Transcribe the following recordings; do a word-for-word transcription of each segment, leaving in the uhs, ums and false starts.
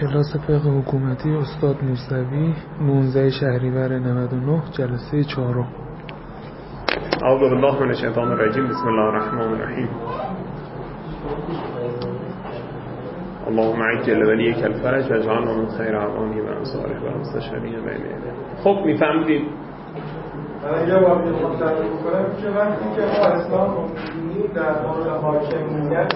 کلاس فقه حکومتی استاد موسوی نوزده شهریور نود و نه جلسه چهارم. اعوذ بالله من الشیطان الرجیم. بسم الله الرحمن الرحیم. اللهم عجل ولیک الفرج واجعلنا من خیر اعوانه و انصاره و مستشارین بین یدیه. خب میفهمید من یه واقعی مطلب بکنم که وقتی که ما اسلام رو می‌بینیم در مورد حاکمیت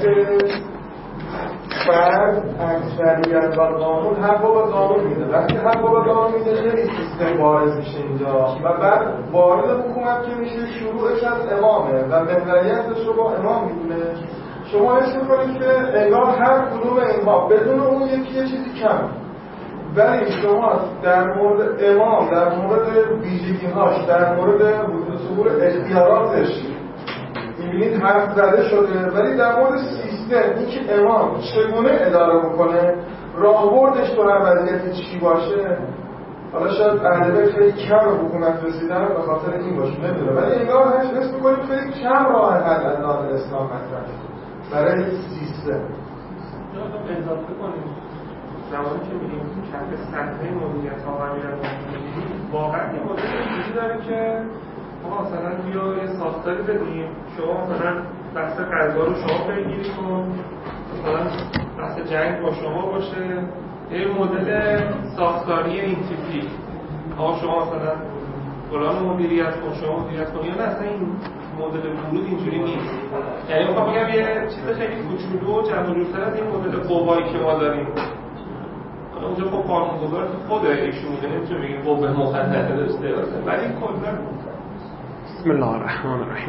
فرد اکثریت و قانون حق با قانون میده. وقتی حق با قانون میده خیلی سیستم بارز میشه اینجا و بعد وارد حکومت که میشه شروعش از امامه و محوریتش رو با امام میدونه. شما حس میکنید که انگار هر کدوم اینها بدون اون یکی یه چیزی کم، ولی شما در مورد امام، در مورد ویژگی‌هاش، در مورد ظهور اختیاراتش می‌بینید حرف زده شده، ولی در مورد سیستم این که امام چگونه اداره بکنه، راهبردش تو هر وضعیتی چی باشه، حالا شاید اهل بیت خیلی کم به حکومت رسیدن به خاطر این باشه نمیدونه، ولی انگار هست حس می‌کنید خیلی کم راه حل از نظر اسلام مطرح شده برای سیستم. اضافه کنیم زمانی که میگیم کف سطح مدیریت ها و واقعا یه مدل اینجوری داره که ما مثلا بیا یه ساختاری بدیم، شما مثلا بحث غذا رو شما بگیری کن، مثلا بحث جنگ با شما باشه، یه مدل ساختاری این تیپی آقا شما مثلا فلان مدیریت کن، شما مدیریت کن، یا نه اصلا این مدل ورود اینجوری نیست. یعنی میخوام بگم یه چیز خیلی کوچولو و جمع جورتر از این مدل قوایی که ما داریم. حالا اونجا خب قانونگذار که خود ایشون میگه، نمیتونه بگیم قوه مقننه داشته باشه، ولی کلا بسم الله الرحمن الرحیم.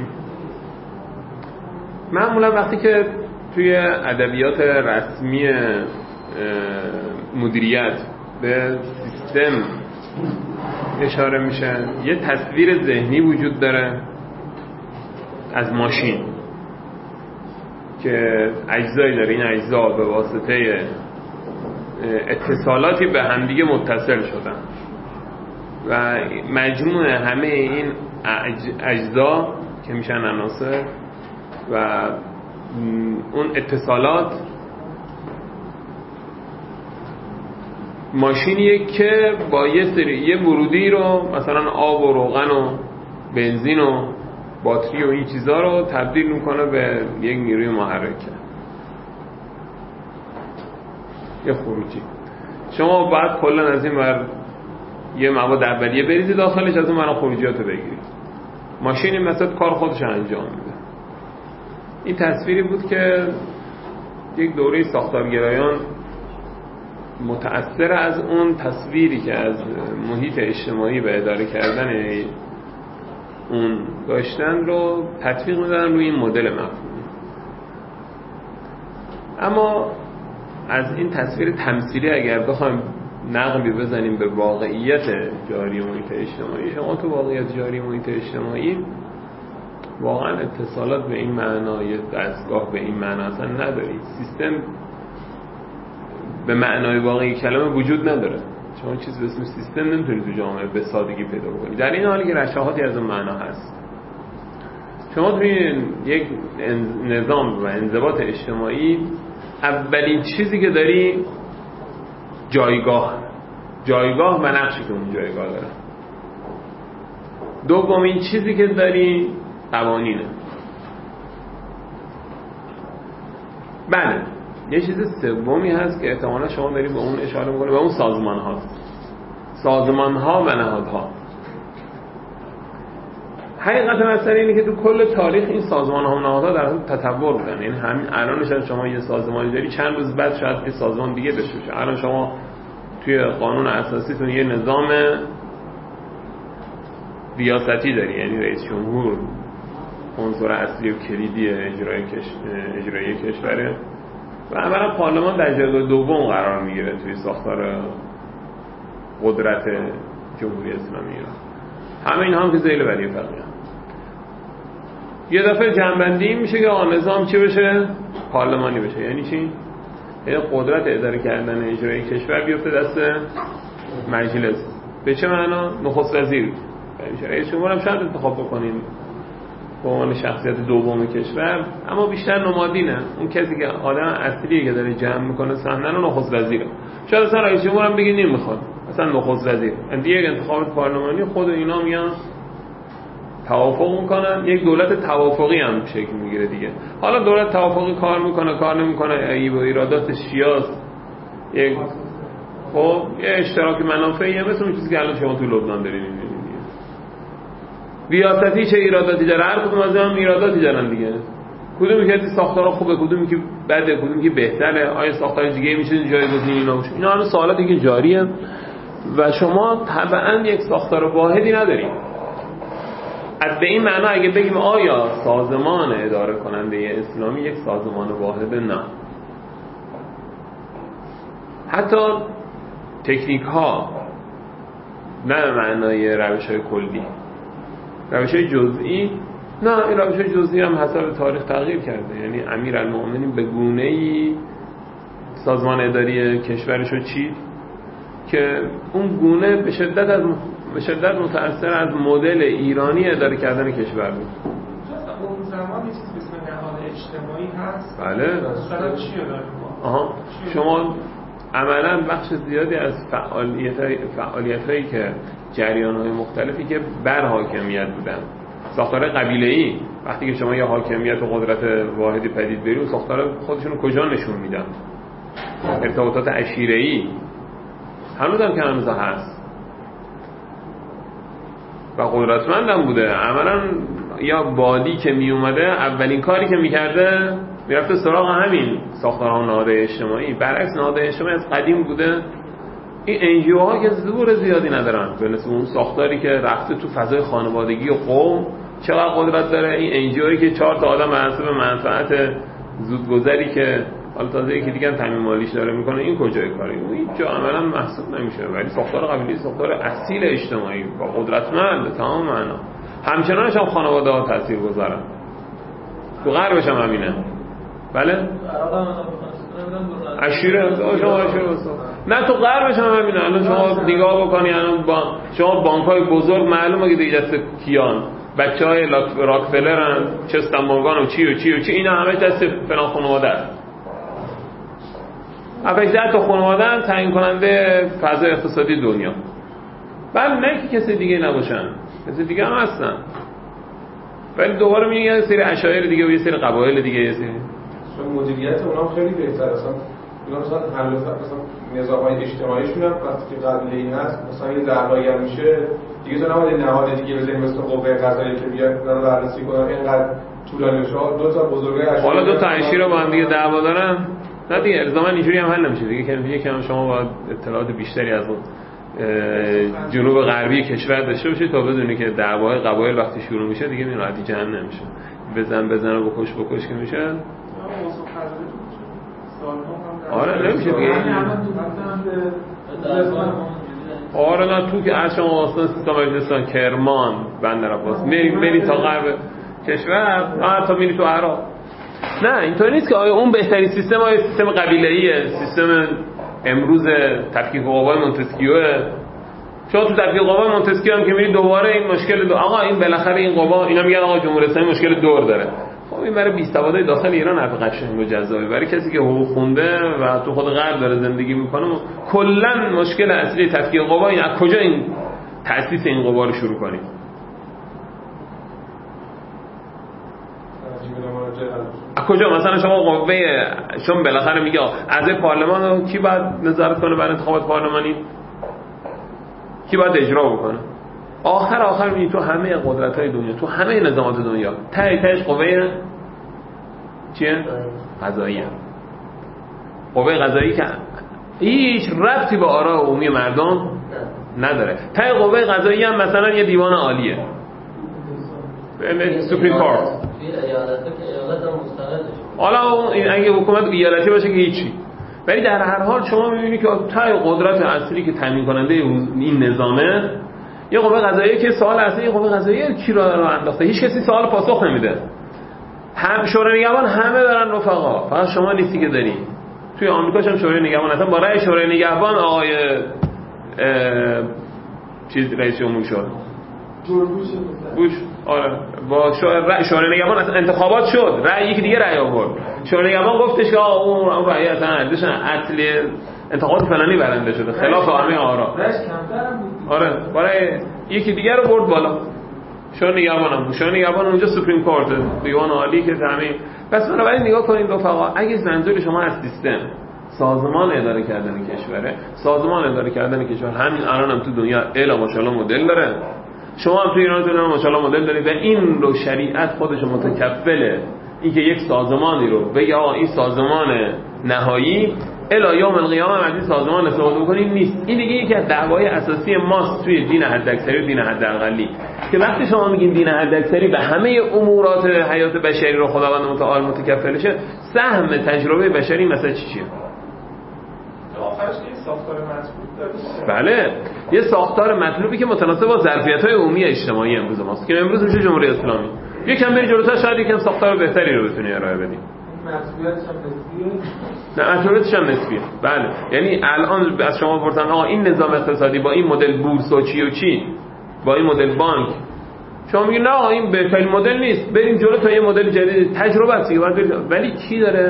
معمولا وقتی که توی ادبیات رسمی مدیریت به سیستم اشاره میشه، یه تصویر ذهنی وجود داره از ماشین که اجزایی داره. این اجزا به واسطه اتصالاتی به همدیگه متصل شدن و مجموع همه این اجزا که میشن عناصر و اون اتصالات ماشینیه که با یه سری یه ورودی رو مثلا آب و روغن و بنزین و باتری و این چیزا رو تبدیل میکنه به یک نیروی محرکه، یه خروجی. شما باید کلا از این ور یه مواد اولیه بریزی داخلش، از اون ور خروجیاتو بگیرید. ماشین مثلا کار خودش انجام میده. این تصویری بود که یک دوره ساختارگرایان متأثر از اون تصویری که از محیط اجتماعی به اداره کردن اون داشتن رو تطبیق میدن روی این مدل مفهومی. اما از این تصویر تمثیلی اگر بخوایم نقبی بزنیم به واقعیت جاری محیط اجتماعی، شما تو واقعیت جاری محیط اجتماعی واقعا اتصالات به این معنا، یه دستگاه به این معنا اصلا ندارید. سیستم به معنای واقعی کلمه وجود نداره. شما چیزی به اسم سیستم نمیتونید تو جامعه به سادگی پیدا بکنید، در این حالی که رشاهاتی از اون معنا هست. شما توی یک نظام و انضباط اجتماعی اولین چیزی که داری جایگاه جایگاه و نقشی که اون جایگاه داره. دومین چیزی که داری قوانینه. بله، یه چیز سومی هست که احتمالا شما داری به اون اشاره میکنی، به اون سازمان هاست. سازمان ها و نهادها. حقیقت مسئله اینه که تو کل تاریخ این سازمان ها و نهادها در حال تطور بودن. یعنی همین الانش شما یه سازمانی داری، چند روز بعد شاید یه سازمان دیگه داشته باشه. الان شما توی قانون اساسیتون یه نظام ریاستی داری، یعنی رئیس جمهور عنصر اصلی و کلیدی اجرای کش... اجرایی کشوره و اولا پارلمان در جایگاه دوم قرار میگیره توی ساختار قدرت جمهوری اسلامی ایران. همه این هم که ذیل ولی فقیه. یه دفعه جنبندی میشه که آن نظام چی بشه؟ پارلمانی بشه. یعنی چی؟ یعنی قدرت اداره کردن اجرایی کشور بیفته دست مجلس. به چه معنا؟ نخست وزیر. یعنی رئیس جمهور هم شاید انتخاب بکنیم به عنوان شخصیت دوم کشور، اما بیشتر نمادینه. اون کسی که آدم اصلیه که داره جمع میکنه صحنه رو نخست وزیره. شاید اصلا رئیس جمهور هم بگی نمیخواد، اصلا نخست وزیر. دیگه یک انتخابات پارلمانی خود اینا میان توافق میکنن، یک دولت توافقی هم شکل میگیره دیگه. حالا دولت توافقی کار میکنه کار نمیکنه ای با ایرادات سیاسی، یک خب یه اشتراک منافعی مثل اون چیزی که الان شما تو لبنان دارین میبینید دیگه. ریاستی چه ایراداتی داره، هر کدوم از هم ایراداتی دارن دیگه. کدومی که ساختارا خوبه، کدومی که بده، کدومی که بهتره، آیا ساختار دیگه میشه جایگزین اینا باشه. اینا همه سوالاتی که جاریه و شما طبعا یک ساختار واحدی ندارید. از به این معنا اگه بگیم آیا سازمان اداره کننده اسلامی یک سازمان واحد، نه. حتی تکنیک ها نه به معنای روش های کلی، روش های جزئی نه. این روش های جزئی هم حسب تاریخ تغییر کرده. یعنی امیرالمؤمنین به گونه‌ای سازمان اداری کشورشو چید که اون گونه به شدت از به شدت متأثر از مدل ایرانی اداره کردن کشور بود. اون زمان یه چیزی به اسم نهاد اجتماعی هست. بله. مثلا چی رو داریم؟ آها. شما عملاً بخش زیادی از فعالیت‌های فعالیت‌هایی که جریان‌های مختلفی که بر حاکمیت بودن، ساختار قبیله‌ای، وقتی که شما یه حاکمیت و قدرت واحدی پدید بیارید، ساختار خودشون رو کجا نشون میدن؟ ارتباطات عشیره‌ای هنوز هم که هنوز هست و قدرتمندم بوده. عملاً یا بادی که می اومده اولین کاری که میکرده میرفته سراغ همین ساختارها نهادهای اجتماعی. برعکس نهادهای اجتماعی از قدیم بوده. این انجیو ها که زور زیادی ندارن به نسبت اون ساختاری که رفته تو فضای خانوادگی و قوم چقدر قدرت داره. این انجیو هایی که چهار تا آدم مناسب منفعت زودگذری که حالا تازه یکی دیگه هم تامین مالیش داره میکنه، این کجای کاری؟ اون هیچ جا عملا محسوب نمیشه. ولی ساختار قبیله‌ای ساختار اصیل اجتماعی با قدرتمند تمام معنا. همچنانش هم خانواده ها تاثیر گذارن. تو غربش هم همینه. بله؟ عشیره شما عشیره نه تو غربش هم همینه. الان شما نگاه بکنی الان با شما بانک‌های بزرگ معلومه که دیگه دست کیان، بچهای راکفلرن، چستن مورگان و چی و چی و چی، اینا همه دست فلان خانواده است. افش ده تا خانواده تعیین کننده فضای اقتصادی دنیا. بعد نه که کسی دیگه نباشن، کسی دیگه هم هستن. ولی دوباره میگه یه سری عشایر دیگه و یه سری قبایل دیگه، یه سری چون مدیریت اونا خیلی بهتره. اصلا اونا مثلا حل مثلا نظام‌های اجتماعیشون هم وقتی که قبیله‌ای هست، مثلا یه دعوایی هم میشه دیگه تو نباید نهاد دیگه بزنیم مثل قوه قضاییه که بیاد اونا رو بررسی کنن. اینقدر طولانی بشه. دو تا بزرگای عشایر حالا دو تا عشیر رو با هم دیگه دعوا دارن، نه دیگه الزاما اینجوری هم حل نمیشه دیگه. که یکم شما باید اطلاعات بیشتری از اون جنوب غربی کشور داشته باشید تا بدونی که دعوای قبایل وقتی شروع میشه دیگه این راحتی جمع نمیشه. بزن بزن و بکش بکش که میشه. آره نمیشه دیگه. آره نه تو که عرش آسان سیستان مجلسان کرمان بندر عباس میری میری تا غرب کشور، آره تا میری تو عراق. نه اینطور نیست که آیا اون بهترین سیستم آیا سیستم قبیله‌ایه، سیستم امروز تفکیک قوای مونتسکیوه. شما تو تفکیک قوای مونتسکیو هم که میری دوباره این مشکل دو... آقا این بالاخره این قوا اینا میگن آقا جمهوری اسلامی مشکل دور داره. خب این برای بی‌سوادای داخل ایران حرف قشنگ و جذابه. برای کسی که حقوق خونده و تو خود غرب داره زندگی میکنه کلا مشکل اصلی تفکیک قوا این از کجا این تأسیس این قوا رو شروع کنیم. از کجا مثلا شما قوه چون بالاخره میگه اعضای پارلمان رو کی باید نظارت کنه بر انتخابات پارلمانی، کی باید اجرا بکنه؟ آخر آخر میگی تو همه قدرت‌های دنیا، تو همه نظامات دنیا ته تهش قوه چیه؟ قضاییه. قوه قضایی که هیچ ربطی به آراء عمومی مردم نداره. ته قوه قضایی هم مثلا یه دیوان عالیه، سوپریم کورت. حالا این اگه حکومت ایالتی باشه که هیچی. ولی در هر حال شما می‌بینید که ته قدرت اصلی که تامین کننده این نظامه یه قوه قضاییه که سوال اصلی یه قوه قضاییه کی را رو انداخته. هیچ کسی سوال پاسخ نمیده. هم شورای نگهبان همه دارن رفقا، فقط شما نیستی که داری. توی آمریکاش هم شورای نگهبان اصلا با رأی شورای نگهبان آقای چیز رئیس جمهور شد. جورج بوش آره با شورای نگهبان اصلا انتخابات شد، رأی یکی دیگه رأی آورد، شورای نگهبان گفتش که اون اون رأی اصلا ارزش اصلی انتخابات فلانی برنده شده خلاف همه آرا. آره برای یکی دیگه رو برد بالا. شورای نگهبان هم بود. شورای نگهبان اونجا سوپریم کورت دیوان عالی که همین. پس بنابراین نگاه کنید رفقا، اگه منظور شما از سیستم سازمان اداره کردن کشوره، سازمان اداره کردن کشور همین الان هم تو دنیا الا ماشاءالله مدل داره، شما هم تو ایران تو ماشاءالله مدل دارید و این رو شریعت خودش متکفله این که یک سازمانی رو بگه آقا این سازمان نهایی الا یوم القیامه از این سازمان استفاده بکنید نیست. این دیگه یکی از دعوای اساسی ماست توی دین حداکثری و دین حداقلی، که وقتی شما میگین دین حداکثری به همه امورات حیات بشری رو خداوند متعال متکفلشه، سهم تجربه بشری مثلا چی چیه؟ آخرش یه ساختار مطلوب داره. بله یه ساختار مطلوبی که متناسب با ظرفیت‌های عمومی اجتماعی امروز ماست که امروز میشه جمهوری اسلامی. یکم بری جلوتر شاید یکم ساختار بهتری رو بتونی ارائه بدی. مسئولیتش هم نسبیه. نه مسئولیتش هم نسبیه. بله یعنی الان از شما بپرسن آقا این نظام اقتصادی با این مدل بورس و چی و چی با این مدل بانک، شما میگین نه آقا این بهترین مدل نیست، بریم جلو تا یه مدل جدید تجربه است دیگه. ولی کی داره؟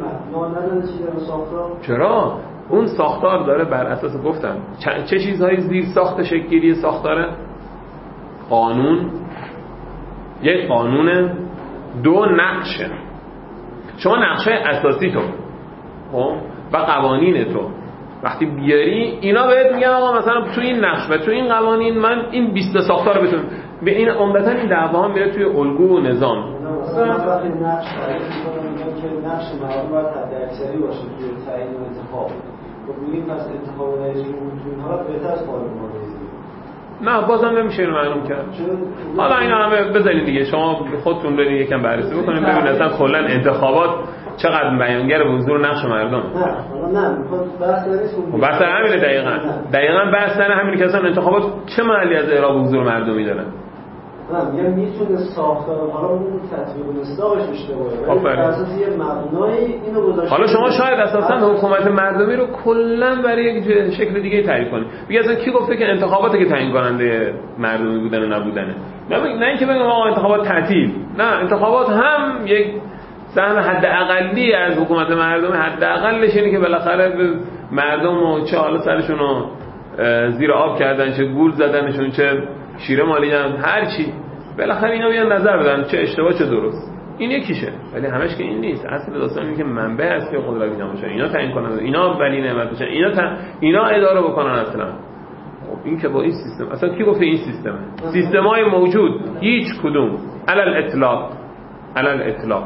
چرا؟ اون ساختار داره بر اساس گفتم چه چیزهایی زیر ساخت شکلی ساختاره؟ قانون، یک قانون، دو نقشه. شما نقشه اساسی تو و قوانین تو وقتی بیاری اینا بهت میگن آقا مثلا تو این نقش و تو این قوانین من این بیست ساختار رو بتونم به این عمدتاً این دعواها میره توی الگو و نظام. مثلا وقتی نقش تعیین می‌کنن که نقش مردم باید حداکثری باشه توی تعیین انتخاب. خب میگیم پس انتخاب رئیس جمهور تو این حالت بهتر از قانون مالیزی. نه بازم نمیشه اینو معلوم کرد. حالا اینا همه بذارید دیگه شما خودتون برید یکم بررسی بکنید ببینید اصلا کلا انتخابات چقدر بیانگر به حضور نقش مردم. نه حالا نه میخواد بحث نیست. بحث همینه دقیقاً. دقیقاً بحث همینه که اصلا انتخابات چه محلی از اعراب حضور مردمی داره. نه میگم میتونه ساختار حالا اون تطبیق مصداقش اشتباهه ولی اساس یه مبنای اینو گذاشته. حالا شما شاید اساسا حکومت مردمی رو کلا برای یک شکل دیگه تعریف کنید. میگه اصلا کی گفته که انتخاباتی که تعیین کننده مردمی بودن و نبودنه؟ نه نه اینکه بگم آقا انتخابات تعطیل، نه انتخابات هم یک سهم حداقلی از حکومت مردمی، حداقلش اینه که بالاخره به مردم و چه حالا سرشون رو زیر آب کردن، چه گول زدنشون، چه شیره مالیدن، هر چی بالاخره اینا بیان نظر بدن چه اشتباه چه درست. این یکیشه ولی همش که این نیست. اصل داستان اینه که منبع اصلی قدرت اینا باشه، اینا تعیین کنن، اینا ولی نعمت باشن، اینا تا... اینا اداره بکنن اصلا. خب این که با این سیستم اصلا کی گفته این سیستمه؟ سیستمای موجود هیچ کدوم علل اطلاق علل اطلاق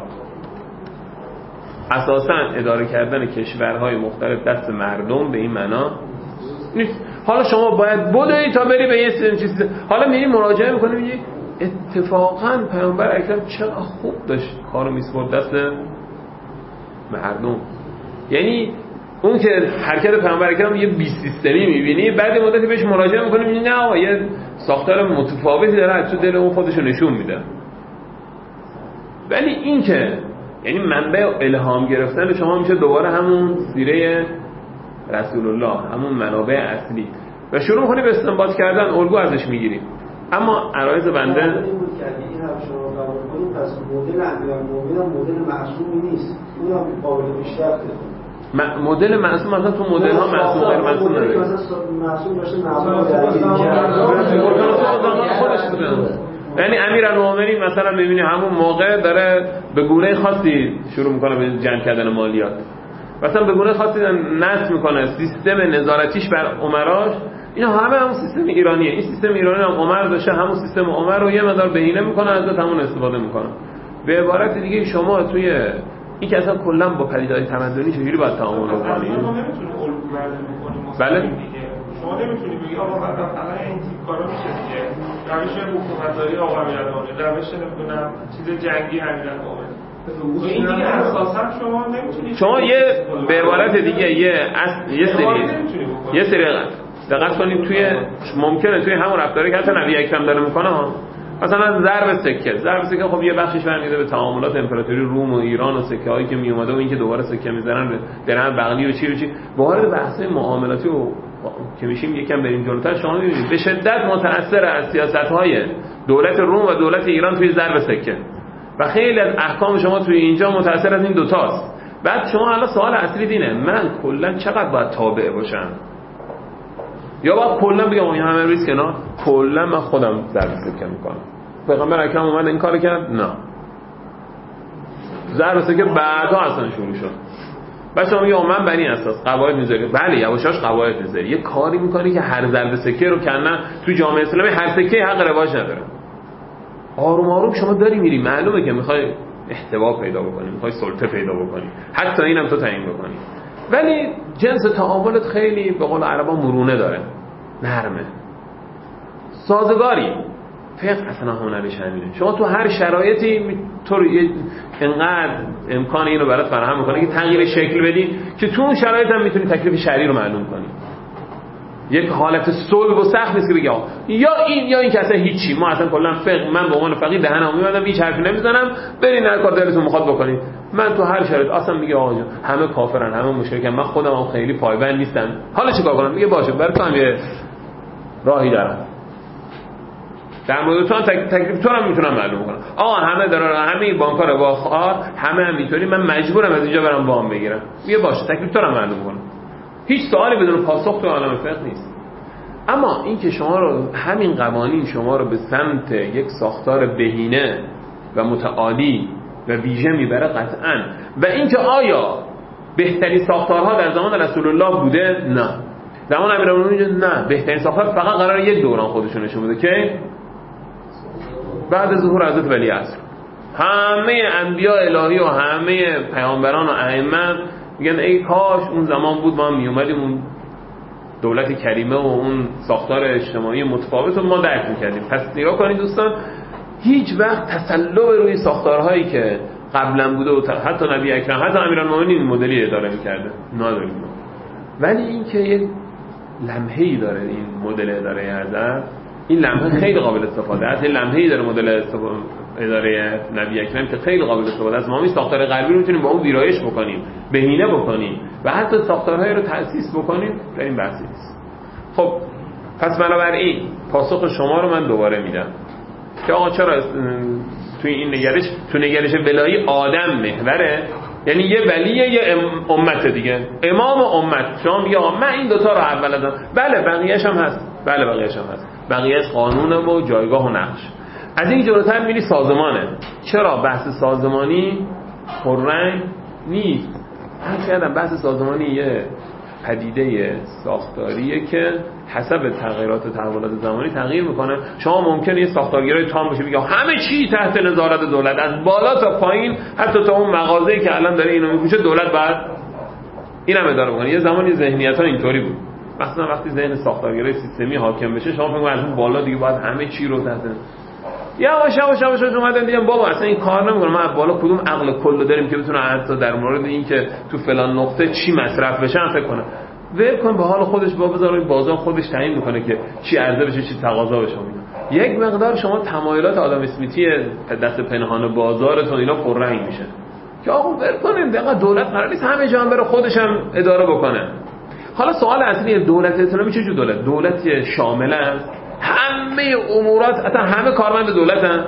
اساسا اداره کردن کشورهای مختلف دست مردم به این معنا نیست. حالا شما باید بدوی تا بری به یه چیز. حالا میری مراجعه میکنی میگی اتفاقا پیامبر اکرم چقدر خوب داشت کارو میسپرد دست مردم. یعنی اون که حرکت پیامبر اکرم یه بی سیستمی میبینی، بعد مدتی بهش مراجعه میکنی میگی نه آقا یه ساختار متفاوتی داره تو دل اون خودشو نشون میده. ولی این که یعنی منبع الهام گرفتن شما میشه دوباره همون سیره رسول الله، همون منابع اصلی و شروع می‌کنی به استنباط کردن، الگو ازش میگیریم. اما عرایض بنده این بود که این هم شما قبول کنید پس مدل امیرالمومنین هم مدل معصومی نیست، اون هم قابل پیشرفته. م- مدل معصوم مثلا تو مدل ها معصوم غیر معصوم نداره. مثلا معصوم باشه معصوم در خودش بوده. یعنی امیرالمومنین مثلا می‌بینی همون موقع داره به گونه خاصی شروع می‌کنه به جمع کردن مالیات، مثلا به گونه خاصی نصب میکنه سیستم نظارتیش بر امراش. اینا همه همون سیستم ایرانیه. این سیستم ایرانی هم عمر داشته، همون سیستم عمر رو یه مقدار بهینه میکنه ازش همون استفاده میکنه. به عبارت دیگه شما توی این که اصلا کلا با پدیده‌های تمدنی چجوری باید تعامل کنید؟ اصلا ما نمیتونیم الگو برداری بکنیم. بله شما نمیتونی بگی آقا من الان این تیپ کارا میشه دیگه. روش حکومتداری آقا امیرالمومنین، روش نمیدونم چیز جنگی امیرالمومنین. این دیگه اساسا شما نمیتونید. شما یه به عبارت دیگه یه اصل یه سری یه سری دقت کنید توی ممکنه توی همون رفتاری که حتی نبی اکرم داره میکنه ها، مثلا ضرب سکه ضرب سکه خب یه بخشش برمیگرده به تعاملات امپراتوری روم و ایران و سکه هایی که می اومده و اینکه دوباره سکه میزنن به درهم بغلی و چی و چی. وارد بحث معاملاتی و که میشیم یکم بریم جلوتر، شما میبینید به شدت متأثر از سیاست‌های دولت روم و دولت ایران توی ضرب سکه و خیلی از احکام شما توی اینجا متأثر از این دوتاست. بعد شما الان سوال اصلی دینه من کلا چقدر باید تابع باشم، یا باید کلا بگم این همه ریسک نه، کلا من خودم ضرب سکه میکنم. پیغمبر اکرم اومد این کارو کرد؟ نه. ضرب سکه بعدا اصلا شروع شد. بعد شما میگه من بنی اساس قواعد میذاری، بله یواشاش قواعد میذاری، یه کاری میکنی که هر ضرب سکه رو کنن تو جامعه اسلامی هر سکه حق رواج نداره. آروم آروم شما داری میری، معلومه که میخوای احتوا پیدا بکنی، میخوای سلطه پیدا بکنی، حتی اینم تو تعیین بکنی، ولی جنس تعاملت خیلی به قول عربا مرونه داره، نرمه، سازگاری. فقه اصلا هنرش همینه، شما تو هر شرایطی تو انقدر امکان اینو برات فراهم میکنه که تغییر شکل بدی که تو اون شرایط هم میتونی تکلیف شرعی رو معلوم کنی. یک حالت صلب و سخت نیست که بگی یا این یا این که اصلا هیچی، ما اصلا کلا فقه، من به عنوان فقیه دهنم میبندم هیچ حرفی نمیزنم، برین هر کار دلتون میخواد بکنید. من تو هر شرایط اصلا میگه آقا جون همه کافرن، همه مشرکن، من خودم هم خیلی پایبند نیستم، حالا چیکار کنم؟ میگه باشه برای تو هم یه راهی دارم، در مورد تو هم تکلیف تو هم میتونم معلوم کنم. آقا همه دارن، همه بانک‌ها رباخوار، همه هم اینطوری، من مجبورم از اینجا برم وام بگیرم. میگه باشه تکلیف تو هم معلوم کنم. هیچ سوالی بدون پاسخ تو عالم فقه نیست. اما این که شما رو همین قوانین شما رو به سمت یک ساختار بهینه و متعالی و ویژه میبره قطعاً، و این که آیا بهترین ساختارها در زمان رسول الله بوده؟ نه. زمان امیرالمومنین نه، بهترین ساختار فقط قرار یک دوران خودشون نشون بده که بعد ظهور حضرت ولیعصر. همه انبیاء الهی و همه پیامبران و ائمه میگن ای کاش اون زمان بود ما می اومدیم اون دولت کریمه و اون ساختار اجتماعی متفاوت رو ما درک میکردیم. پس نگاه کنید دوستان، هیچ وقت تسلط روی ساختارهایی که قبلا بوده و حتی نبی اکرم حتی امیرالمومنین این مدلی اداره میکرده نداریم، ولی این که یک لمحه‌ای داره این مدل اداره حضرت، این لمحه خیلی قابل استفاده است. این لمحه‌ای داره مدل اداره نبی اکرم که خیلی قابل استفاده است. ما می ساختار غربی رو میتونیم با اون ویرایش بکنیم، بهینه بکنیم و حتی ساختارهای رو تأسیس بکنیم، در این بحثی نیست. خب پس بنابراین پاسخ شما رو من دوباره میدم که آقا چرا توی این نگرش، تو نگرش ولایی آدم محوره، یعنی یه ولیه یه امت دیگه، امام و امت. شما میگه آقا من این دوتا رو اول ازم، بله بقیه‌اش هم هست، بله بقیه‌اش هم هست، بقیه‌اش قانونه و جایگاه و نقش. از این جلوتر میری سازمانه. چرا بحث سازمانی پررنگ نیست؟ من کردم بحث سازمانی یه پدیده ساختاریه که حسب تغییرات و تحولات زمانی تغییر میکنه. شما ممکنه یه ساختارگرای تام باشه بگه همه چی تحت نظارت دولت، از بالا تا پایین، حتی تا اون مغازه‌ای که الان داره اینو میپوشه دولت باید اینم اداره کنه. یه زمانی ذهنیت‌ها اینطوری بود، مثلا وقتی ذهن ساختارگرای سیستمی حاکم بشه شما فکر کنید از اون بالا دیگه باید همه چی رو تحت یواش یواش یواش اومدن دیدن بابا اصلا این کار نمیکنه، ما از بالا کدوم عقل کلو داریم که بتونه حتی در مورد این که تو فلان نقطه چی مصرف بشه فکر کنه. ول کن به حال خودش، با بذاره بازار خودش تعیین میکنه که چی عرضه بشه چی تقاضا بشه. یک مقدار شما تمایلات آدم اسمیتی دست پنهان بازارتون اینا پررنگ میشه که آقا ول کنیم دقیقاً دولت قرار نیست همه جا هم بره خودش هم اداره بکنه. حالا سوال اصلی دولت اسلامی چه جور دولت؟ دولت شامل است، همه امورات اصلا همه کارمند دولتن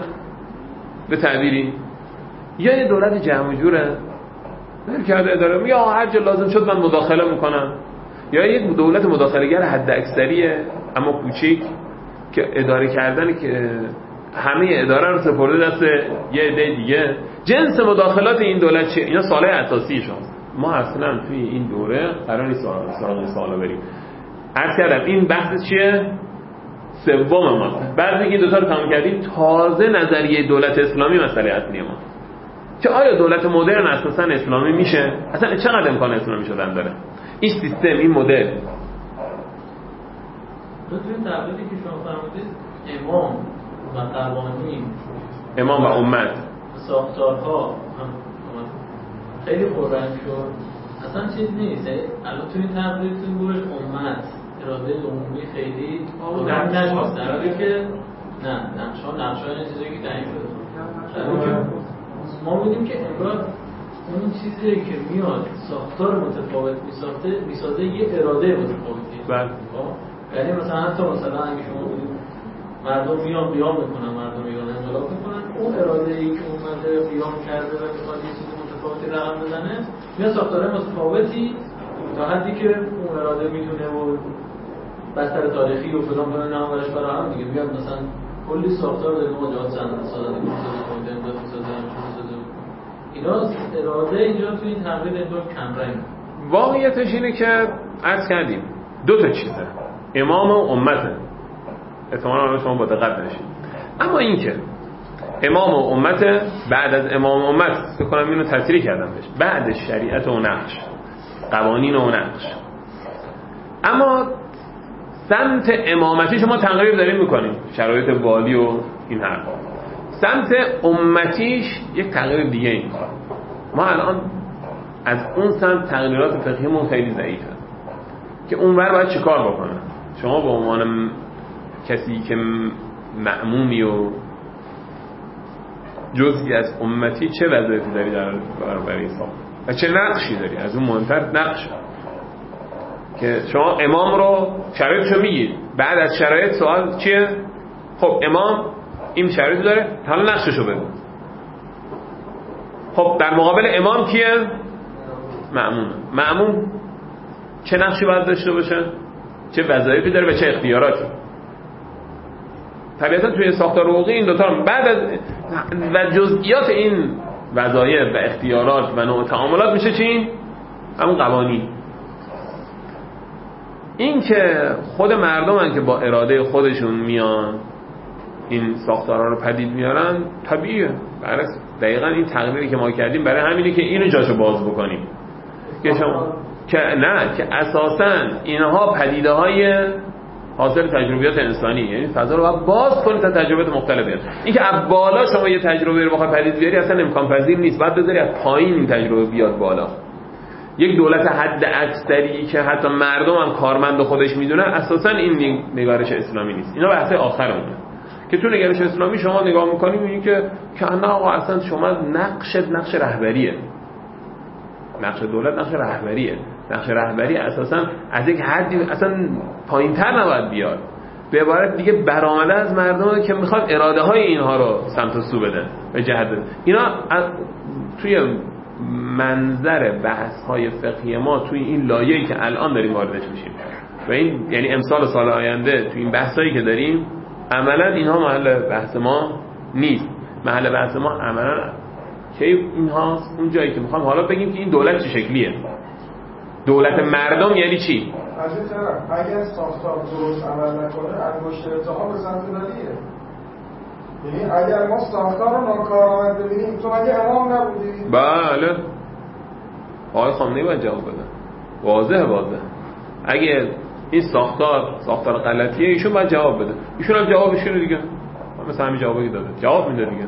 به تعبیری، یا یه دولت جمع جوره ول کرده اداره میگه آقا هر جا لازم شد من مداخله میکنم، یا یک دولت مداخله‌گر حد اکثریه اما کوچیک که اداره کردن که همه اداره رو سپرده دست یه عده دیگه. جنس مداخلات این دولت چیه؟ اینا سوالای اساسی شاست. ما اصلا توی این دوره قرار نیست سراغ این سوالا بریم. عرض کردم این بحث چیه؟ سوم ما. بعد اینکه دو تا رو تمام کردیم تازه نظریه دولت اسلامی مسئله اصلی ما که آیا دولت مدرن اساسا اسلامی میشه؟ اصلا چقدر امکان اسلامی شدن داره این سیستم، این مدل؟ تو توی تعبیری که شما فرمودید امام و قوانین، امام و امت، ساختارها خیلی پررنگ شد، اصلا چیز نیست. الان توی تعبیرتون گوش امت اراده عمومی خیلی پررنگ نشد، در حالی که نه نقش‌ها نقش‌های چیزی که تعیین شده. ما بودیم که امروز اون چیزی که میاد ساختار متفاوت میسازه میسازه یه اراده متفاوتی. بله. یعنی مثلا حتی مثلا اگه شما بودید مردم میان قیام میکنن، مردم ایران انقلاب میکنن، اون اراده ای که اومده قیام کرده و میخواد یه چیز متفاوتی رقم بزنه میاد ساختار متفاوتی تا حدی که اون اراده میتونه و بستر تاریخی و فلان فلان نام براش فراهم دیگه بیاد مثلا کلی ساختار داره مجاز سازنده سازنده می‌سازه، امداد می‌سازه، می‌سازه. اینا اراده اینجا تو این تقریر اینجا کم رنگ. واقعیتش اینه که عرض کردیم دو تا چیزه، امام و امته. احتمالاً شما با دقت نشید. اما این که امام و امته، بعد از امام و امت فکر کنم اینو تصریح کردم بهش، بعد شریعت و نقش، قوانین و نقش. اما سمت امامتی شما تقریر داریم میکنیم، شرایط والی و این حرفا. سمت امتیش یک تغییر دیگه این کار. ما الان از اون سمت تغییرات فقهیمون خیلی ضعیفه که اونور باید چیکار بکنه. شما به عنوان کسی که مأمومی و جزئی از امتی چه وظیفه‌ای داری در برابر ایسا و چه نقشی داری؟ از اون مهمتر نقش که شما امام رو شرایطشو میگید، بعد از شرایط سوال چیه؟ خب امام این شرایط داره، حالا نقششو بگو. خب در مقابل امام کیه؟ مأموم. مأموم چه نقشی باید داشته باشه؟ چه وظایفی داره و چه اختیاراتی؟ طبیعتا توی ساختار حقوقی این دوتا رو بعد از و جزئیات این وظایف و اختیارات و نوع تعاملات میشه چی؟ همون قوانین. این که خود مردمن که با اراده خودشون میان این ساختارها رو پدید میارن طبیعیه. برای دقیقاً این تغییری که ما کردیم برای همینه که اینو جاشو باز بکنیم که شما که نه که اساساً اینها پدیده های حاصل تجربیات انسانی، یعنی فضا رو باید باز کنید تا تجربیات مختلف بیاد. این که از بالا شما یه تجربه رو بخوای پدید بیاری اصلا امکان پذیر نیست. باید بذاری از پایین این تجربه بیاد بالا. یک دولت حد اکثری که حتی مردم هم کارمند خودش میدونن اساسا این نگارش اسلامی نیست. اینا بحث آخرمونه که تو نگارش اسلامی شما نگاه میکنی میبینی که که نه آقا اصلا شما نقشت نقش رهبریه، نقش دولت نقش رهبریه. نقش رهبری اساسا از یک حدی اصلا پایینتر نباید بیاد. به عبارت دیگه برآمده از مردم که میخواد اراده های اینها رو سمت و سو بدن و جهت بدن. اینا توی منظر بحث های فقهی ما توی این لایه‌ای که الان داریم واردش میشیم و این یعنی امسال و سال آینده توی این بحثایی که داریم عملا اینها محل بحث ما نیست. محل بحث ما عملا که اینهاست اون جایی که میخوام حالا بگیم که این دولت چه شکلیه. دولت مردم یعنی چی؟ از این طرف اگر ساختار درست عمل نکنه انگشت اتهام به سمت ولیه. یعنی اگر ما ساختار رو ناکارآمد ببینیم تو اگه امام نبودی؟ بله آقای خامنه‌ای باید جواب بده. واضحه واضح. اگه این ساختار ساختار غلطیه ایشون باید جواب بده. ایشون هم جوابش اینه دیگه. مثلا همین جوابی داده. جواب میده دیگه.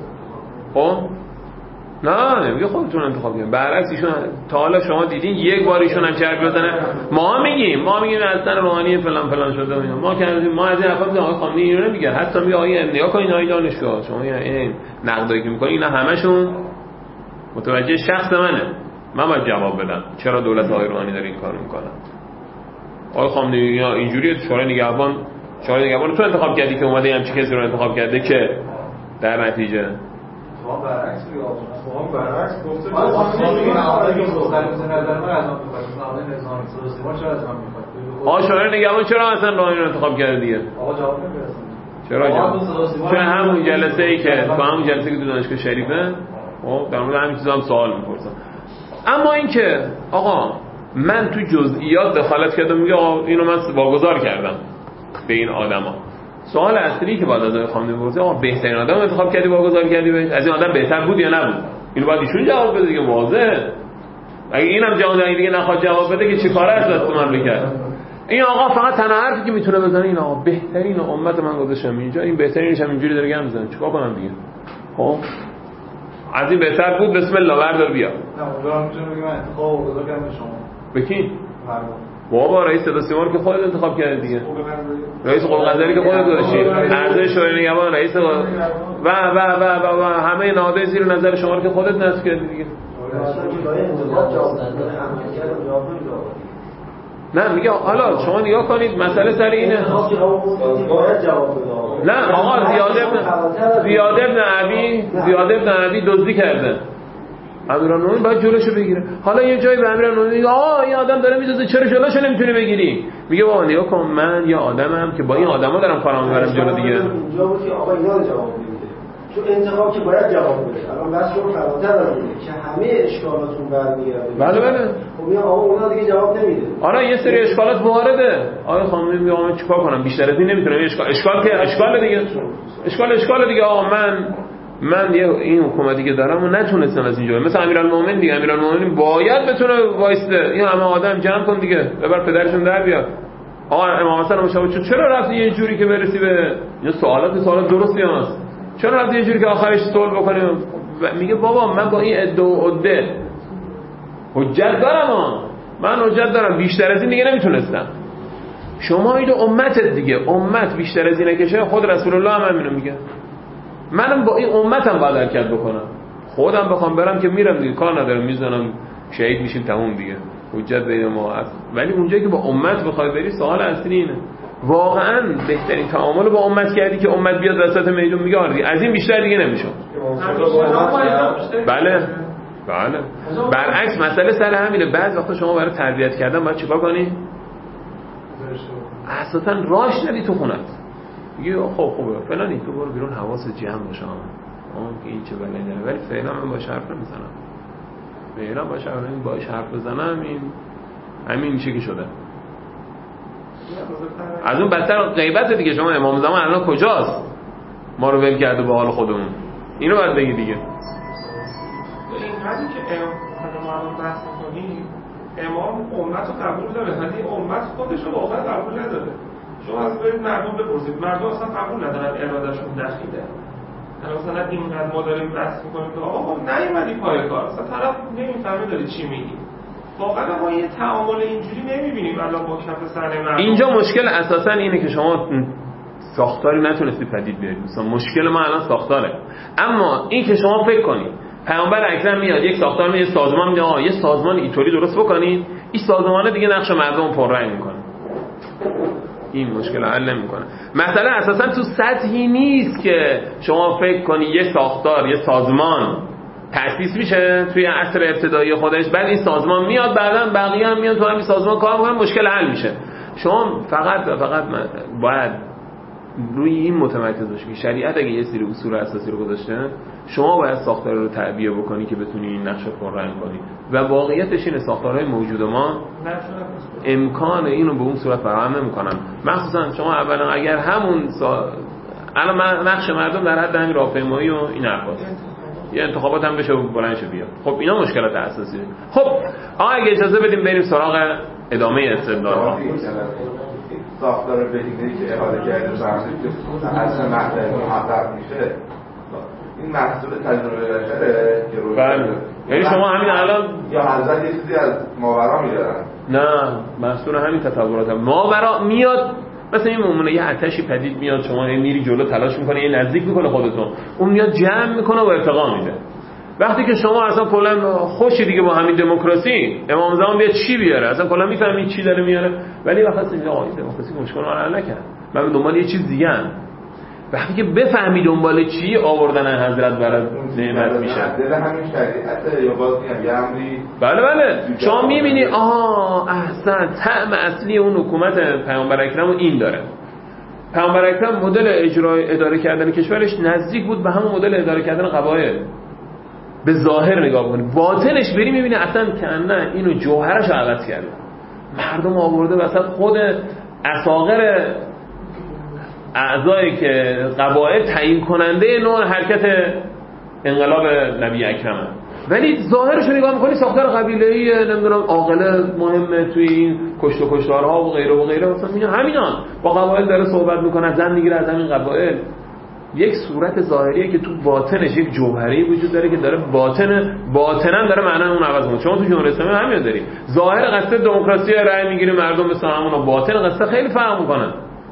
خب نه نمیگه خودتون انتخاب کنید. برعکس ایشون تا حالا شما دیدین یک بار ایشون هم چرب بزنه؟ ما میگیم ما میگیم اصلا روحانی فلان فلان شده اینا. ما کردیم ما از این حرفا میگیم آقای خامنه‌ای اینو نمیگه. حتی میگه آقا نگاه کن اینا دانشگاه شما این نقدایی که میکنین اینا همشون متوجه شخص منه. من باید جواب بدم چرا دولت آقای روحانی داره این کارو میکنه. آقای خامنه‌ای اینجوریه شورای نگهبان شورای نگهبان تو انتخاب کردی که اومده همچین کسی رو انتخاب کرده که در نتیجه شما برعکس میگه شما برعکس گفته ما خامنه‌ای میگه نهادی که مختلف نظر من از آن میخواد نهاد نظامی سیاسی ما چرا از آن میخواد آقا شورای نگهبان چرا اصلا روحانی رو انتخاب کرده دیگه؟ آقا جواب نمیده چرا جواب؟ چون همون جلسه ای که تو همون جلسه که تو دانشگاه شریفه خب در مورد همین چیزا هم سوال می‌پرسن. اما اینکه آقا من تو جزئیات دخالت کردم میگه آقا اینو من واگذار کردم به این آدما. سوال اصلی که باید از آقای خامنه‌ای بپرسه آقا بهترین آدم انتخاب کردی واگذار کردی بهش؟ از این آدم بهتر بود یا نبود؟ اینو باید ایشون جواب بده دیگه واضحه. اگه اینم جواب دیگه نخواد جواب بده که چیکاره از دست من بکرد؟ این آقا فقط تنها حرفی که میتونه بزنه این آقا بهترین امت من گذاشتم اینجا این بهترینش هم اینجوری داره گم میزنه چیکار کنم دیگه؟ خب از این بهتر بود بسم الله بردار بیا. نه اونجا میتونم بگم انتخاب واگذار کردم به شما. به کی؟ بابا رئیس صدا سیما رو که خودت انتخاب کردی دیگه. رئیس قوه قضاییه که خودت گذاشتی. اعضای شورای نگهبان رئیس و و و و همه نهادهای زیر نظر شما رو که خودت نصب کردی دیگه. نه میگه حالا شما نگاه کنید مسئله سر اینه. نه آقا زیاد ابن زیاد ابن عبی زیاد ابن عبی دزدی کرده، امیرالمومنین باید جلوشو بگیره. حالا یه جایی به امیرالمومنین میگه آقا این آدم داره میدوزه چرا جلوشو نمیتونی بگیری؟ میگه بابا نگاه کن من یه آدمم که با این آدما دارم کارام میبرم جلو دیگه. اونجا بود که آقا اینا جواب نمیده، چون انتخاب که باید جواب بده. الان بس شما فراتر از اینه که همه اشکالاتون برمیگرده. بله بله. خب میگه آقا اونا دیگه جواب نمیده. آره یه سری اشکالات وارده. آقا خانم میگه آقا چیکار کنم بیشتر از این نمیتونم. اشکال اشکال که اشکال دیگه. اشکال اشکال دیگه آقا من من یه این حکومتی که دارم و نتونستم از اینجا مثلا امیرالمومنین دیگه امیرالمومنین باید بتونه وایسته این همه آدم جمع کن دیگه ببر پدرشون در بیاد. آقا امام حسن مشابه چرا رفت یه جوری که برسی به این سوالات سوالات درستی هست، چرا رفت یه جوری که آخرش صلح بکنیم؟ میگه بابا من با این ادعا و عده حجت دارم ها. من حجت دارم بیشتر از این دیگه نمیتونستم. شما اینو امتت دیگه امت بیشتر از اینه که خود رسول الله هم همینو میگه. منم با این امتم باید حرکت بکنم. خودم بخوام برم که میرم دیگه کار ندارم میزنم شهید میشیم تموم دیگه حجت بین ما هست. ولی اونجایی که با امت بخوای بری سوال اصلی اینه واقعا بهترین تعامل با امت کردی که امت بیاد وسط میدون میگه از این بیشتر دیگه نمیشه. بله بله برعکس مسئله سر همینه. بعض وقتا شما برای تربیت کردن باید چیکار کنی؟ اساسا راش ندی تو خونت میگی خب خوبه فلانی تو برو بیرون حواست جمع باشه اون که این چه بلایی داره ولی فعلا من باش حرف نمیزنم. فعلا باش حرف نمیزنم باش حرف بزنم این همین میشه که شده. از اون بدتر غیبت دیگه. شما امام زمان الان کجاست؟ ما رو ول کرده به حال خودمون. اینو باید بگی دیگه. این حدی که امام رو بحث می‌کنی امام امت رو قبول داره ولی امت خودش رو واقعا قبول نداره. شما از برید مردم بپرسید مردم اصلا قبول ندارن ارادهشون دخیله. الان مثلا اینقدر ما داریم بحث می‌کنیم که آقا نیومدی پای کار اصلا طرف نمیفهمه داری چی میگی. واقعا ما یه تعامل اینجوری نمی‌بینیم الان با کف صحنه مردم. اینجا مشکل اساسا اینه که شما ساختاری نتونستی پدید بیارید. مثلا مشکل ما الان ساختاره. اما این که شما فکر کنید پیامبر اکرم میاد یک ساختار میاد سازمان میاد آ یه سازمان اینطوری درست بکنید این سازمانه دیگه نقش مردم پررنگ میکنه. این مشکل حل نمیکنه. مسئله اساسا تو سطحی نیست که شما فکر کنی یه ساختار یه سازمان تأسیس میشه توی عصر ابتدایی خودش بعد این سازمان میاد بعداً بقیه هم میاد تو همین سازمان کار میکنن مشکل حل میشه. شما فقط و فقط باید روی این متمرکز باشی که شریعت اگه یه سری اصول اساسی رو گذاشته شما باید ساختار رو تعبیه بکنی که بتونی این نقش پررنگ کنی و واقعیتش اینه ساختارهای موجود ما امکان اینو به اون صورت فراهم نمی‌کنن. مخصوصا شما اولا اگر همون سا... الان نقش مردم در حد همین راهپیمایی و این حرفاست یه انتخابات هم بشه بلند شه بیاد. خب اینا مشکلات اساسیه. خب آقا اگه اجازه بدیم بریم سراغ ادامه استدلال‌ها. ساختار بهینه‌ای که احاله کرده فرمودید که اصل مطلب محقق میشه این محصول تجربه بشره که روی بله یعنی شما همین الان یا حضرت یه چیزی از ماورا میارن؟ نه محصول همین تطورات هم ماورا میاد. مثلا این ممونه یه آتشی پدید میاد شما میری جلو تلاش میکنه یه نزدیک میکنه خودتون اون میاد جمع میکنه و ارتقا میده. وقتی که شما اصلا کلا خوشی دیگه با همین دموکراسی امام زمان بیاد چی بیاره اصلا کلا میفهمید چی داره میاره ولی وقتی میگه آقا این دموکراسی مشکل رو حل نکرد من دنبال یه چیز دیگه ام. وقتی که بفهمی دنبال چی آوردن حضرت برات نعمت میشه. دل همین شریعت یا باز میگم یه امری بله بله شما میبینی آها احسن طعم اصلی اون حکومت پیامبر اکرم این داره. پیامبر اکرم مدل اجرای اداره کردن کشورش نزدیک بود به همون مدل اداره کردن قبایل. به ظاهر نگاه کنی باطنش بری میبینی اصلا که نه اینو جوهرش عوض کرده مردم آورده وسط خود اساغر اعضایی که قبایل تعیین کننده نوع حرکت انقلاب نبی اکرم ولی ظاهرش رو نگاه میکنی ساختار قبیله‌ای نمیدونم عاقله مهمه توی این کشت و کشتارها و غیره و غیره مثلا میگن همینان با قبایل داره صحبت میکنه زن میگیره از همین قبایل. یک صورت ظاهریه که تو باطنش یک جوهری وجود داره که داره باطن باطنا داره معنی اون عوض میکنه. شما تو جمهوری اسلامی همین داری ظاهر قصد دموکراسی رأی میگیری مردم مثلا همون باطن قصد خیلی فرق میکنن.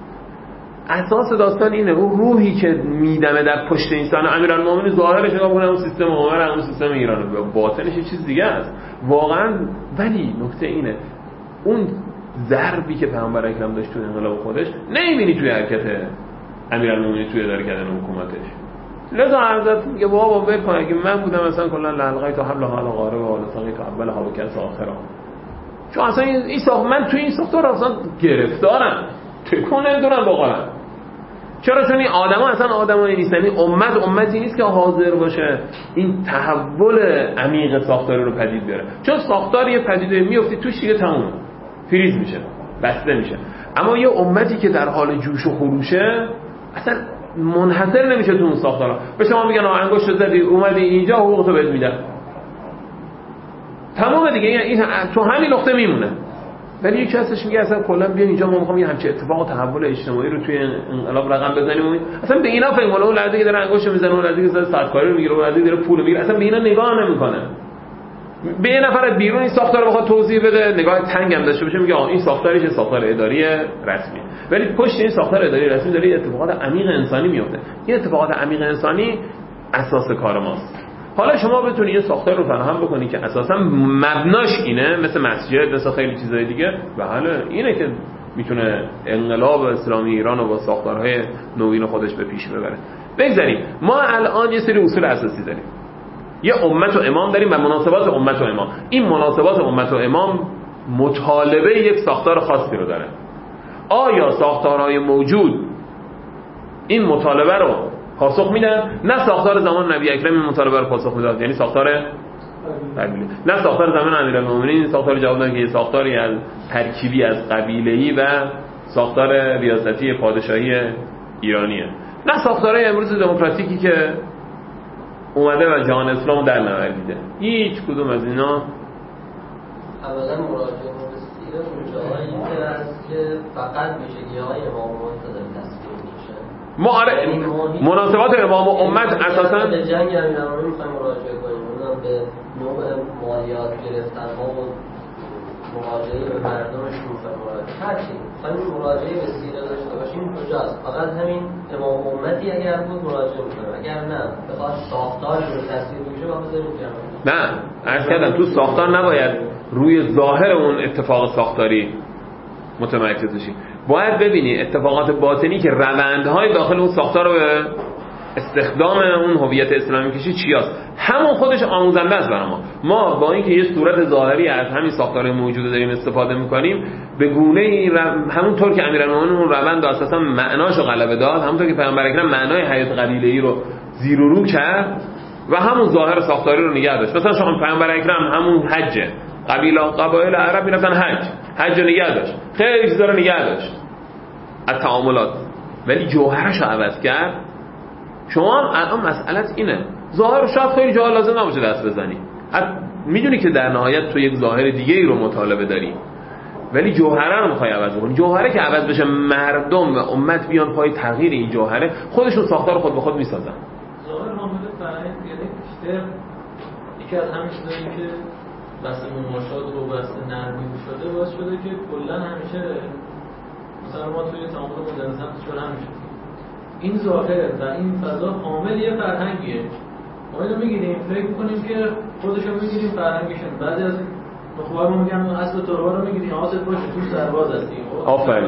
اساس داستان اینه اون روحی که میدمه در پشت انسان امیرالمومنین ظاهرش نگاه کنه اون سیستم عمر همون سیستم ایرانه باطنش یه چیز دیگه است واقعا. ولی نکته اینه اون ضربی که پیامبر اکرم داشت توی انقلاب خودش نمیبینی توی حرکت امیرالمومنین توی اداره کردن حکومتش. لذا حضرت میگه بابا ول کن، اگه من بودم مثلا کلا لالغای تا حبل حال غاره و حالا ساقی تا اول ها و کس آخرا، چون اصلا این ساخت من توی این ساختار اصلا گرفتارم، تکون نمیدونم بقولم. چرا؟ چون این آدما اصلا آدمایی نیستن، این امت امتی نیست که حاضر باشه این تحول عمیق ساختار رو پدید بیاره. چون ساختار یه پدیده میفتی توش دیگه تمومه، فریز میشه، بسته میشه. اما یه امتی که در حال جوش و خروشه اصلا منحصر نمیشه تو اون ساختارا. به شما میگن انگشت زدی اومدی اینجا حقوقتو بهت میدن، تمام دیگه، این تو همین نقطه میمونه. ولی یک کسش میگه اصلا کلا بیا اینجا ما میخوام یه همچین اتفاق و تحول اجتماعی رو توی انقلاب رقم بزنیم. اصلا به اینا فکر کنه، اون لحظه که داره انگشت میزنه، اون لحظه که داره ساعتکاری رو میگیره، اون لحظه که داره پول میگیره، اصلا به اینا نگاه نمیکنه. به یه نفر از بیرون این ساختار رو بخواد توضیح بده، نگاه تنگ هم داشته باشه، میگه آ این ساختارش یه ساختار اداری رسمی. ولی پشت این ساختار اداری رسمی داره اتفاقات عمیق انسانی میفته. این اتفاقات عمیق انسانی اساس کار ماست. حالا شما بتونی یه ساختار رو فراهم بکنی که اساسا مبناش اینه، مثل مسجد، مثل خیلی چیزای دیگه، بله اینه که میتونه انقلاب اسلامی ایران رو با ساختارهای نوین خودش به پیش ببره. بگذاریم ما الان یه سری اصول اساسی داریم، یه امت و امام داریم و مناسبات امت و امام. این مناسبات امت و امام مطالبه یک ساختار خاصی رو داره. آیا ساختارهای موجود این مطالبه رو پاسخ میدن؟ نه ساختار زمان نبی اکرم این مطالبه رو پاسخ میداد، یعنی ساختار قبیله. نه ساختار زمان امیرالمومنین ساختار جواب داد که یه ساختاری از ترکیبی از قبیله‌ای و ساختار ریاستی پادشاهی ایرانیه. نه ساختارهای امروز دموکراتیکی که اومده و جهان اسلام در نوردیده. هیچ کدوم از اینا اولا مراجعه به سیره جاهایی که هست که فقط ویژگی‌های امام منتظر تصویر میشه. ما آره مناسبات امام و امت اساساً به جنگ امیرالمومنین می‌خوایم مراجعه کنیم، اونم به نوع مالیات گرفتن‌ها و مراجعه به مردمشون می‌خوایم مراجعه هر چی می‌خوایم مراجعه به سیره داشته باشیم کجاست؟ فقط همین امام امتی اگر بود مراجعه می‌کنیم، اگر نه بخواد ساختار رو تصویر بشه با بذاریم کنار. نه عرض کردم تو ساختار نباید روی ظاهر اون اتفاق ساختاری متمرکز بشی، باید ببینی اتفاقات باطنی که روندهای داخل اون ساختار رو به استخدام اون هویت اسلامی کشی چی هست. همون خودش آموزنده است برای ما. ما با اینکه یه صورت ظاهری از همین ساختار موجود داریم استفاده میکنیم، به گونه ای رم... همونطور که امیرالمومنین اون روند اساسا معناشو غلبه داد، همونطور که پیامبر اکرم معنای حیات قبیله‌ای رو زیر و رو کرد و همون ظاهر ساختاری رو نگه داشت. مثلا شما پیامبر اکرم همون حج قبیله قبایل عرب میرفتن حج حج رو نگه داشت، خیلی چیزا رو نگه داشت از تعاملات، ولی جوهرش رو عوض کرد. شما الان مسئلت اینه، ظاهر شاید خیلی جا لازم نباشه دست بزنی، میدونی که در نهایت تو یک ظاهر دیگه ای رو مطالبه داری، ولی جوهره رو میخوای عوض کنی. جوهره که عوض بشه مردم و امت بیان پای تغییر این جوهره، خودشون ساختار خود به خود میسازن. ظاهر حامل فرهنگ یعنی بیشتر یکی از همین چیزایی که بحث مماشات و بحث نرمی شده باعث شده که کلا همیشه مثلا ما توی تعامل مدرن هم چطور همیشه این ظاهر و این فضا حامل یه فرهنگیه. ما اینو میگیریم فکر میکنیم که خودشو میگیریم فرهنگشون. بعضی از مخوار ما میگن اصل تربا رو میگیریم حواست باشه تو سرباز هستی. آفرین.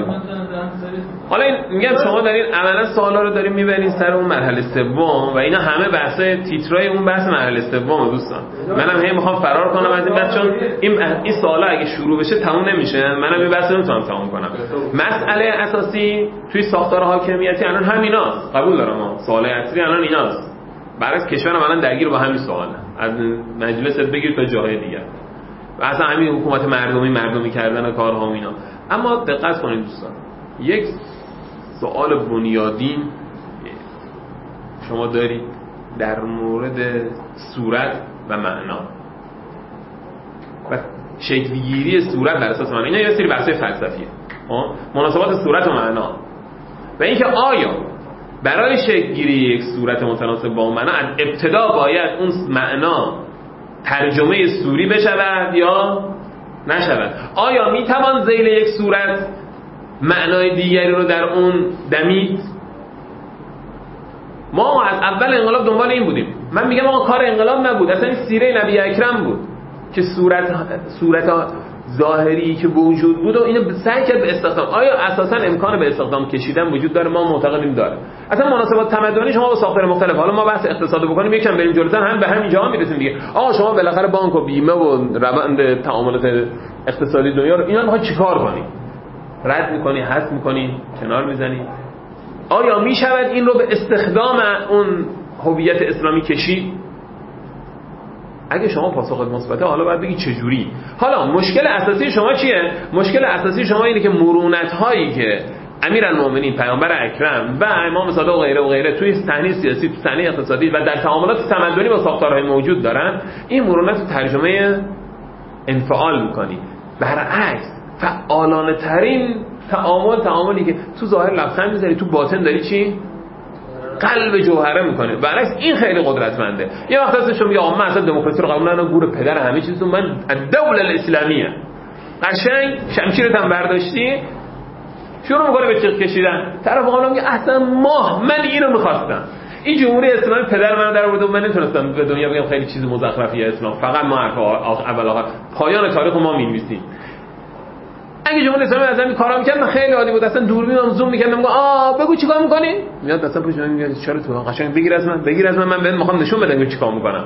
حالا این میگم شما دارین عملا سوالا رو دارین میبرین سر اون مرحله سوم و اینا همه بحث تیترای اون بحث مرحله سوم دوستان. منم هی میخوام فرار کنم از این بحث، چون این این سوالا اگه شروع بشه تموم نمیشه، منم این بحث نمیتونم تموم کنم. مسئله اساسی توی ساختار حاکمیتی الان همیناست، قبول دارم ها. سوال اصلی الان ایناست. برعکس کشورم الان درگیر با همین سواله، از مجلس بگیر تا جاهای دیگه، و اصلا همین حکومت مردمی مردمی کردن کارها و اینا. اما دقت کنید دوستان، یک سوال بنیادین شما دارید در مورد صورت و معنا و شکلگیری صورت بر اساس معنا. اینا یه سری بحث‌های فلسفیه، مناسبات صورت و معنا و اینکه آیا برای شکلگیری یک صورت متناسب با معنا از ابتدا باید اون معنا ترجمه سوری بشود یا نشود. آیا میتوان ذیل یک صورت معنای دیگری رو در اون دمید؟ ما از اول انقلاب دنبال این بودیم. من میگم آقا کار انقلاب نبود، اصلا این سیره نبی اکرم بود که صورت صورت ظاهری که وجود بود و اینو سعی کرد به استخدام. آیا اساسا امکان به استخدام کشیدن وجود داره؟ ما معتقدیم داره. اصلا مناسبات تمدنی شما با ساختار مختلف، حالا ما بحث اقتصاد بکنیم یکم بریم جلوتر هم به همین جا میرسیم دیگه. آقا شما بالاخره بانک و بیمه و روند تعاملات اقتصادی دنیا رو اینا میخواد چیکار کنی؟ رد میکنی، حذف میکنی، کنار میزنی؟ آیا میشود این رو به استخدام اون هویت اسلامی کشید؟ اگه شما پاسخت مثبته حالا باید بگی چه جوری. حالا مشکل اساسی شما چیه؟ مشکل اساسی شما اینه که مرونت هایی که امیرالمومنین پیامبر اکرم و امام صادق و غیره و غیره توی صحنه سیاسی، تو صحنه اقتصادی و در تعاملات تمدنی با ساختارهای موجود دارن، این مرونت رو ترجمه انفعال میکنی. برعکس فعالانه ترین تعامل تعاملی که تو ظاهر لبخند میزنی، تو باطن داری چی؟ قلب جوهره میکنه. برعکس این خیلی قدرتمنده. یه وقت هستش میگه آقا من اصلا دموکراسی رو قبول ندارم، گور پدر همه چیز، من الدوله الاسلامیه. قشنگ شمشیرت هم برداشتی شروع میکنه به چیخ کشیدن. طرف مقابل میگه اصلا ما من اینو میخواستم، این جمهوری اسلامی پدر منو در آورد و من نتونستم به دنیا بگم خیلی چیز مزخرفیه اسلام، فقط ما حرف اول آخر پایان تاریخ ما می‌نویسیم. اگه جمهوری اسلامی از همین کارا می‌کرد من خیلی عالی بود، اصلا دوربینم زوم می‌کردم میگم آ بگو چیکار می‌کنی؟ میاد اصلا پشت من میگه چرا تو قشنگ بگیر از من بگیر از من من بهت می‌خوام نشون بدم چیکار می‌کنم.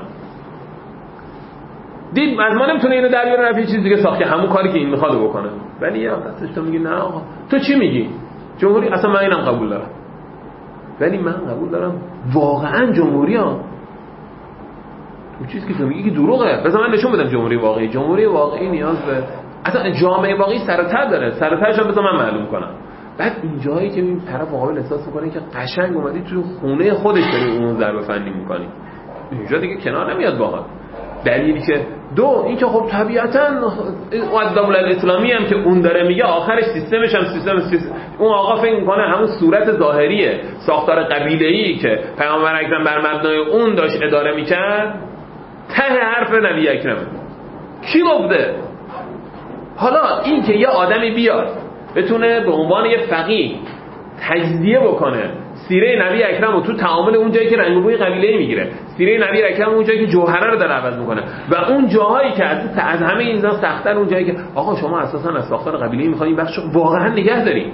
دید از ما نمیتونه اینو در بیاره، رفت چیز دیگه ساخت همون کاری که این می‌خواد بکنه. ولی یا دستش تو میگه نه آقا تو چی میگی؟ جمهوری اصلا من اینم قبول دارم. ولی من قبول دارم واقعا جمهوری ها اون چیزی که تو میگی که دروغه. بذار من نشون بدم جمهوری واقعی. جمهوری واقعی نیاز به اصلا جامعه واقعی سرتر داره، سرترش هم بذار من معلوم کنم. بعد این جایی که این طرف مقابل احساس میکنه که قشنگ اومدی تو خونه خودش داری اون ضربه فنی میکنی، اینجا دیگه کنار نمیاد باهات. دلیلی که دو این که خب طبیعتاً اون دوله الاسلامی هم که اون داره میگه آخرش سیستمش هم سیستم, سیستم اون آقا فکر میکنه همون صورت ظاهریه ساختار قبیله‌ای که پیامبر اکرم بر مبنای اون داشت اداره میکرد ته حرف نبی اکرم کی گفته؟ حالا این که یه آدمی بیاد بتونه به عنوان یه فقیه تجزیه بکنه سیره نبی اکرم و تو تعامل اون جایی که رنگ و بوی قبیله‌ای میگیره، سیره نبی اکرم اون جایی که جوهره رو داره عوض میکنه و اون جاهایی که از از همه اینا سخت‌تر اون جایی که آقا شما اساسا از ساختار قبیله‌ای می‌خواید این بخشو واقعا نگه دارید،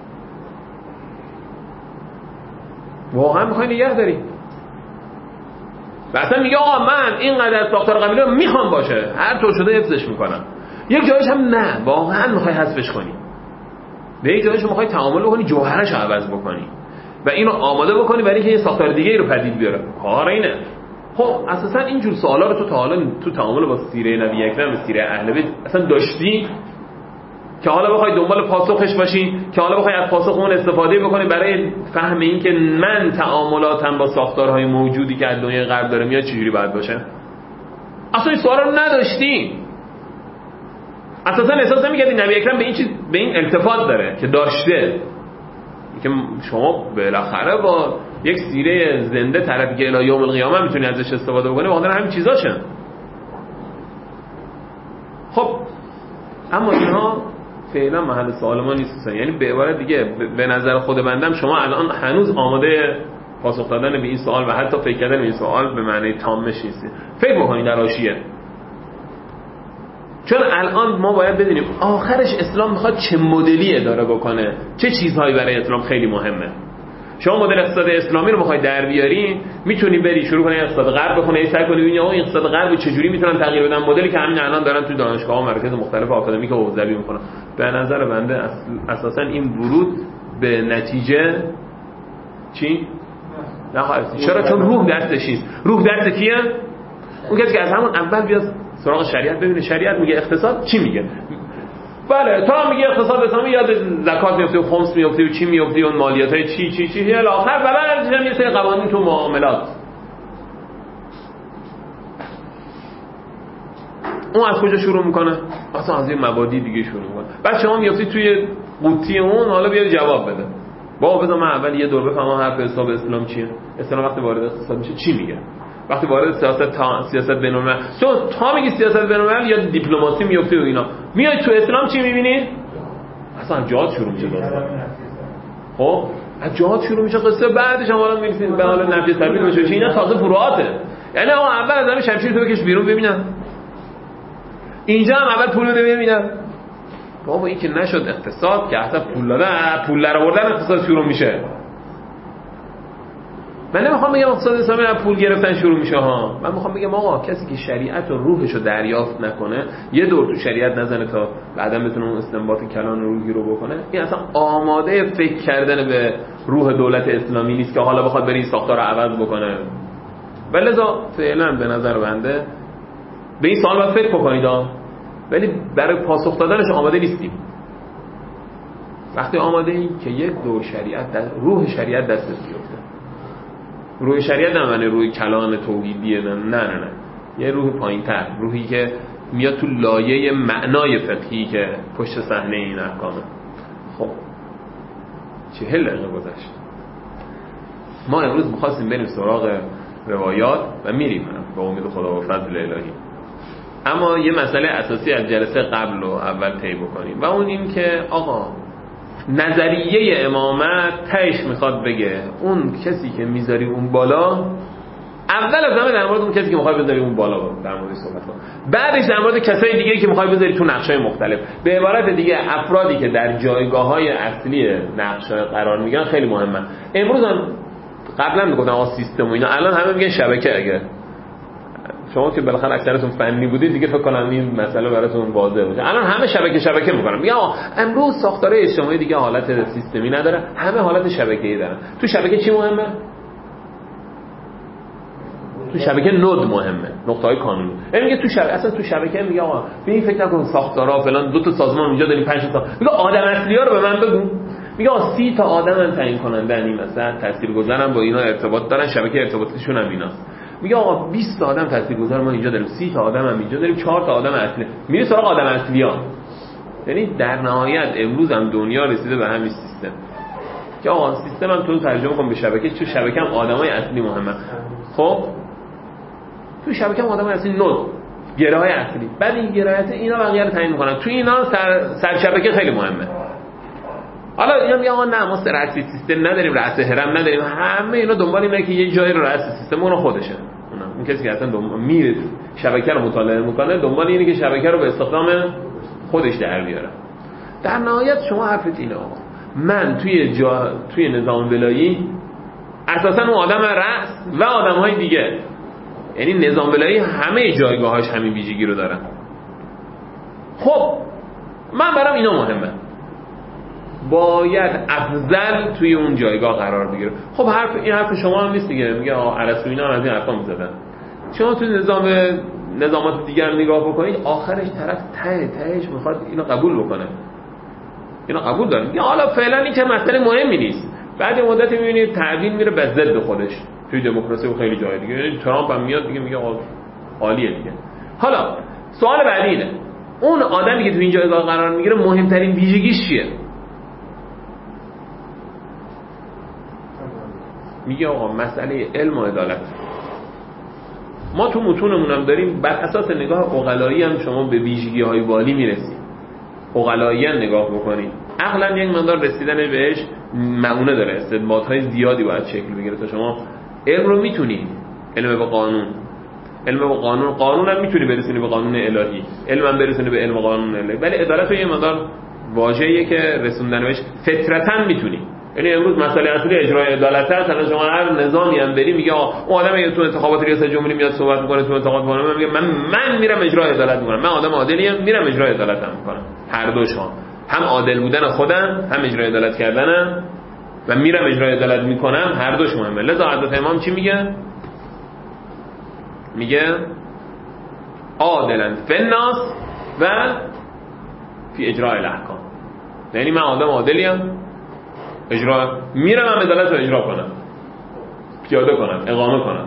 واقعا می‌خواید نگه دارید و اصلا میگه آقا من اینقدر ساختار قبیله رو میخوام باشه هر طور شده حفظش میکنم. یک جایش هم نه واقعا میخوای حذفش کنی، به یک جایش میخوای تعامل بکنی جوهرش رو عوض بکنی و اینو آماده بکنی برای اینکه یه ساختار دیگه ای رو پدید بیاره. کار اینه. خب اساسا اینجور سوالا رو تو تا حالا تو تعامل با سیره نبی اکرم و سیره اهل بیت اصلا داشتی که حالا بخوای دنبال پاسخش باشی، که حالا بخوای از پاسخ اون استفاده بکنی برای فهم این که من تعاملاتم با ساختارهای موجودی که از دنیای غرب داره میاد چجوری باید باشه؟ اصلا این سوالا رو نداشتی. اساسا احساس نمی‌کردی نبی اکرم به این چیز به این التفات داره که داشته، که شما بالاخره با یک سیره زنده طرفی که الی یوم القیامه میتونی ازش استفاده بکنی، واقعا همین چیزاشن. خب اما اینها فعلا محل سوال ما نیستن. یعنی به عبارت دیگه به نظر خود بندم شما الان هنوز آماده پاسخ دادن به این سوال و حتی فکر کردن به این سوال به معنی تامش نیستید. فکر بکنید در حاشیه، چون الان ما باید بدونیم آخرش اسلام میخواد چه مدلی اداره بکنه، چه چیزهایی برای اسلام خیلی مهمه. شما مدل اقتصاد اسلامی رو میخوای در بیاری، میتونی بری شروع کنی اقتصاد غرب بخونی، سعی کنی ببینی آقا اقتصاد غرب چجوری میتونن تغییر بدن، مدلی که همین الان دارن تو دانشگاه‌ها و مراکز مختلف آکادمیک حوزوی میکنن. به نظر بنده اساسا این ورود به نتیجه چی؟ نه خالص. چرا؟ چون روح دستش نیست. روح دست کیه؟ اون کسی که از همون اول بیاد سراغ شریعت ببینه شریعت میگه اقتصاد چی میگه. بله تا میگه اقتصاد اسلامی یاد زکات میفته و خمس میفته و چی میفته و اون مالیاتای چی چی چی الی آخر و بعد یه سری قوانین تو معاملات. اون از کجا شروع میکنه؟ اصلا از این مبادی دیگه شروع میکنه. بعد شما میافتی توی قوطی اون، حالا بیاد جواب بده. بابا بذار من اول یه دور بفهمم حرف حساب اسلام چیه. اسلام وقتی وارد اقتصاد میشه چی میگه؟ وقتی وارد سیاست تا سیاست بین‌الملل تو تا میگی سیاست بین‌الملل یا دیپلماسی میفته و اینا، میای تو اسلام چی میبینی؟ اصلا جهاد شروع میشه داستان. خب از جهاد شروع میشه قصه، بعدش هم حالا میرسیم به حال نفی سبیل میشه. اینا تازه فروعاته. یعنی آقا اول از همه شمشیر تو بکش بیرون ببینن اینجا هم اول پول بده ببینم. بابا این که نشد اقتصاد که اصلا پول دادن، پول در آوردن اقتصاد شروع میشه. من نمیخوام بگم اقتصاد اسلامی از پول گرفتن شروع میشه ها. من میخوام بگم آقا کسی که شریعت و روحش رو دریافت نکنه، یه دور تو شریعت نزنه تا بعدا بتونه اون استنباط کلان روحی رو بکنه، این اصلا آماده فکر کردن به روح دولت اسلامی نیست که حالا بخواد بره این ساختار رو عوض بکنه. ولذا فعلا به نظر بنده به این سوال باید فکر بکنید ها، ولی برای پاسخ دادنش آماده نیستیم. وقتی آماده ایم که یک دور شریعت در روح شریعت دستت بیفته. روح شریعت نه معنی روح کلان توحیدیه، نه نه نه, نه. یه روح پایین‌تر، روحی که میاد تو لایه معنای فقهی که پشت صحنه این احکامه. خب چهل دقیقه گذشت. ما امروز می‌خواستیم بریم سراغ روایات و میریم با امید خدا و فضل الهی. اما یه مسئله اساسی از جلسه قبل رو اول طی بکنیم و اون این که آقا نظریه امامت تهش میخواد بگه اون کسی که میذاری اون بالا، اول از همه در مورد اون کسی که میخوای بذاری اون بالا در مورد صحبت کن، بعدش در مورد کسای دیگه که میخوای بذاری تو نقشای مختلف. به عبارت دیگه افرادی که در جایگاه‌های اصلی نقشا قرار میگیرن خیلی مهمه. امروز هم قبلا میگفتن آقا سیستم و اینا، الان همه میگن شبکه. اگه شما که بالاخره اکثرتون فنی بودید دیگه فکر کنم این مسئله براتون واضح باشه. الان همه شبکه شبکه میکنن، میگن آقا امروز ساختارهای اجتماعی دیگه حالت سیستمی نداره، همه حالت شبکه‌ای دارن. تو شبکه چی مهمه؟ تو شبکه نود مهمه، نقطه‌های کانونی. میگه تو شبکه اصلا تو شبکه میگه آقا به این فکر نکن ساختارها فلان، دو تا سازمان اونجا داریم، پنج تا. میگه آدم اصلی‌ها رو به من بگو. میگه آقا سی تا آدمن تعیین کننده این مثلا تاثیرگذارن، با اینا ارتباط دارن، شبکه ارتباطیشون هم ایناست. میگه آقا بیست تا آدم تاثیرگذار ما اینجا داریم، سی تا آدم هم اینجا داریم، چهار تا آدم اصلی. میره سراغ آدم اصلی‌ها. یعنی در نهایت امروز هم دنیا رسیده به همین سیستم که آقا سیستم هم تو ترجمه کن به شبکه، تو شبکه هم آدمای اصلی مهمه. خب تو شبکه هم آدمای اصلی نود گره‌های اصلی، بعد این گرایت اینا بقیه رو تعیین می‌کنن. تو اینا سر سر شبکه خیلی مهمه. حالا اینا میگن آقا نه ما رأس سیستم نداریم، رأس هرم نداریم، همه اینا دنبال اینه که یه جایی رو رأس سیستم اون خودشه. اون اون کسی که اصلا دنبال میره شبکه رو مطالعه میکنه دنبال اینه که شبکه رو به استخدام خودش در بیاره. در نهایت شما حرفت اینه آقا من توی جا توی نظام ولایی اساسا اون آدم رأس و آدم‌های دیگه، یعنی نظام ولایی همه جایگاهاش همین ویژگی رو دارن. خب من برام اینا مهمه، باید افضل توی اون جایگاه قرار بگیره. خب حرف این حرف شما هم نیست دیگه، میگه ارسطو اینا از این حرفا میزدن. شما توی نظام نظامات دیگر نگاه بکنید آخرش طرف ته تهش میخواد اینو قبول بکنه، اینو قبول داره. میگه حالا فعلا این که مسئله مهمی نیست، بعد مدتی میبینید تعدیل میره به ضد خودش توی دموکراسی و خیلی جای دیگه. یعنی ترامپ هم میاد دیگه میگه عالیه دیگه. حالا سوال بعدی اینه اون آدمی که تو این جایگاه قرار میگیره مهمترین ویژگیش چیه؟ میگه آقا مسئله علم و عدالت. ما تو متونمون هم داریم بر اساس نگاه عقلایی هم شما به ویژگی های والی میرسید. عقلایی‌اً نگاه بکنید عقلاً یک مقدار رسیدن بهش معونه داره، استنباط های زیادی باید شکل بگیره تا شما علم رو میتونی، علم به قانون، علم به قانون، قانون هم میتونی برسونی به قانون الهی، علم هم برسونی به علم و قانون الهی، ولی عدالت رو یه مقدار واژه‌ایه که رسوندن بهش فطرتاً میتونی. یعنی امروز مسئله اصلی اجرای عدالت است. الان شما هر نظامی هم بری میگه اون آدمی تو انتخابات ریاست جمهوری میاد صحبت میکنه، تو انتخابات میکنه میگه من من میرم اجرای عدالت میکنم، من آدم عادلیم میرم اجرای عدالت هم میکنم. هر دوشون هم عادل بودن خودم هم اجرای عدالت کردنم و میرم اجرای عدالت میکنم، هر دوش مهمه. لذا حضرت امام چی میگه؟ میگه عادلاً فی الناس و فی اجرای الاحکام. یعنی من آدم عادلیم، اجرا میرم هم عدالت رو اجرا کنم، پیاده کنم، اقامه کنم.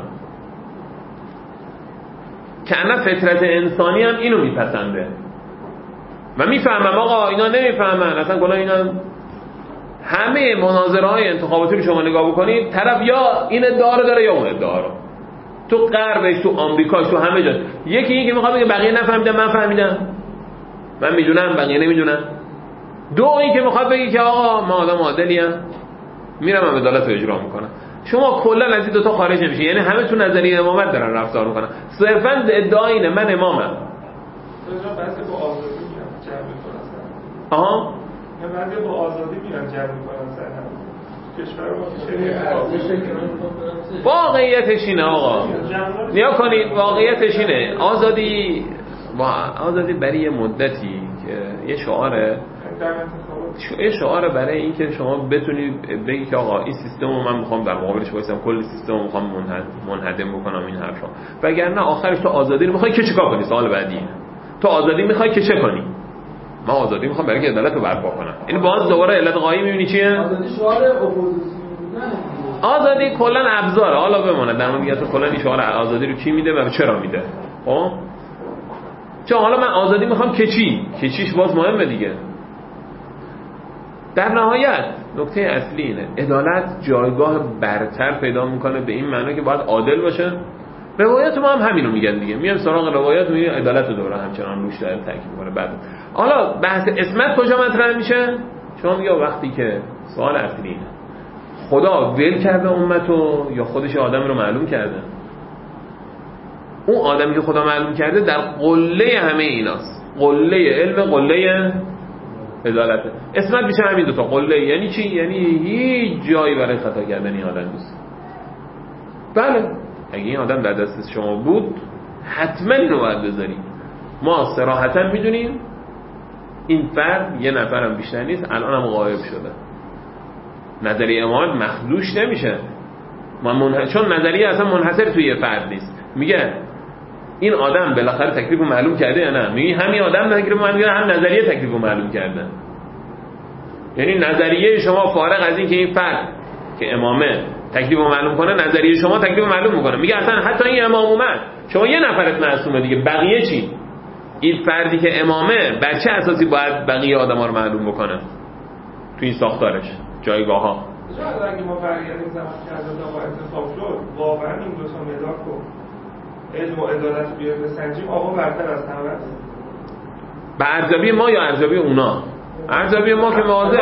که انا فطرت انسانی هم اینو میپسنده و میفهمم آقا اینا نمیفهمن اصلا. گناه اینا همه مناظره های انتخاباتی رو شما نگاه بکنید طرف یا این ادعا رو داره یا اون ادعا رو، تو غربش، تو آمریکاش، تو همه جا. یکی این که میخواد بگه بقیه نفهمیدن من فهمیدم، من میدونم بقیه نمیدونن. دو این که میخواد بگه که آقا ما آدم عادلیم میرم هم عدالت رو اجرا میکنم. شما کلا از این دو تا خارج نمیشه، یعنی همه تو نظریه امامت دارن رفتار میکنن. صرفا ادعا اینه من امامم. چرا بعضی با آزادی میرن جمع میکنن سر آها یا بعضی با آزادی میرن جمع میکنن سر کشور ما که شریعت واقعیتش اینه آقا نیا کنید واقعیتش اینه آزادی آزادی برای یه مدتی که یه شعاره یه شعاره برای این که شما بتونید بگی که آقا این سیستم رو من میخوام در مقابلش وایسم کل سیستم رو میخوام منهدم بکنم این حرفا وگرنه آخرش تو آزادی رو میخوای که چیکار کنی سوال بعدی تو آزادی میخوای که چه کنی من آزادی میخوام برای که عدالت رو برپا کنم این باز دوباره علت قایی میبینی چیه آزادی شعار اپوزیسیون آزادی کلا ابزاره حالا بمونه در مورد تو کلا این شعار آزادی رو کی میده و چرا میده خب چون حالا من آزادی میخوام که چی که چیش باز مهمه دیگه در نهایت نکته اصلی اینه عدالت جایگاه برتر پیدا میکنه به این معنی که باید عادل باشه روایت ما هم همینو میگن دیگه میام سراغ روایت میگن عدالت رو دوره همچنان روش داره تاکید میکنه بعد حالا بحث اسمت کجا مطرح میشه شما میگه وقتی که سوال اصلی اینه خدا ول کرده امتو یا خودش آدم رو معلوم کرده اون آدمی که خدا معلوم کرده در قله همه ایناست قله علم قله عدالته اسمت میشه همین دوتا قله یعنی چی؟ یعنی هیچ جایی برای خطا کردن این آدم نیست بله اگه این آدم در دست شما بود حتما اینو باید بذاریم ما صراحتا میدونیم این فرد یه نفرم بیشتر نیست الان هم غایب شده نظریه امامت مخدوش نمیشه من چون نظریه اصلا منحصر توی یه فرد نیست میگه این آدم بالاخره تکلیف رو معلوم کرده یا نه میگه همین آدم تکلیف رو معلوم کرده هم نظریه تکلیف رو معلوم کرده یعنی نظریه شما فارغ از این که این فرد که امامه تکلیف رو معلوم کنه نظریه شما تکلیف رو معلوم میکنه میگه اصلا حتی این امام اومد شما یه نفرت معصومه دیگه بقیه چی این فردی که امامه بر چه اساسی باید بقیه آدما رو معلوم بکنه تو این ساختارش جایگاه ها شاید اگه ما برگردیم زمان که از آقا انتخاب شد واقعا این دو تا مدار رو علم و عدالت رو بیاد بسنجیم آقا برتر از همه است به ارزیابی ما یا ارزیابی اونا ارزیابی ما که واضحه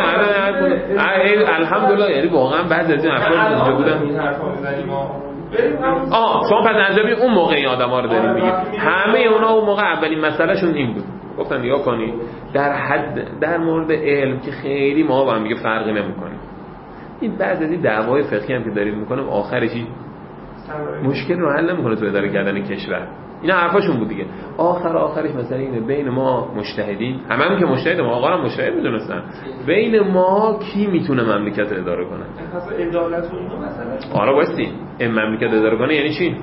الحمدلله یعنی واقعا بعضی از این افراد اونجا بودن این حرفا می‌زنیم ما آه شما پس ارزیابی اون موقع این آدم‌ها رو دارید میگید همه اونا اون موقع اولین مسئلهشون این بود گفتن نگاه کنید در حد در مورد علم که خیلی ما با هم دیگه فرقی نمی‌کنیم این بعضی از این دعوای فقهی هم که دارید می‌کنیم آخرش مشکل رو حل نمی‌کنه تو اداره کردن کشور اینا حرفاشون بود دیگه آخر آخرش مثلا اینه بین ما مجتهدین همه هم که مجتهد ما آقا هم مجتهد میدونستن بین ما کی میتونه مملکت اداره کنه اساس عدالت و اینا مثلا حالا واسطی این مملکت اداره کنه یعنی چی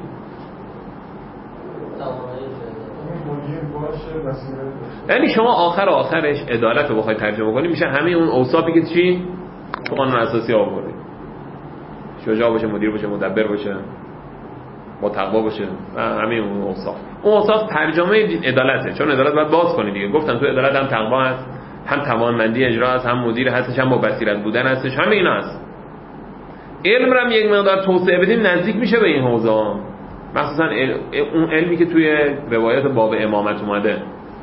یعنی شما آخر آخرش عدالت رو بخوای ترجمه کنی میشه همه اون اوصافی که چی تو قانون اساسی آوردی شجاع باشه مدیر باشه مدبر باشه با تقوا باشه همه اون اوصاف اون اوصاف ترجمه عدالته چون عدالت باید باز کنی دیگه گفتم تو عدالت هم تقوا هست هم توانمندی اجرا هست هم مدیر هستش هم با بصیرت بودن هستش همه اینا هست علم رو هم یک مقدار توسعه بدیم نزدیک میشه به این حوزه ها مخصوصا اون علمی که توی روایت باب امامت اومده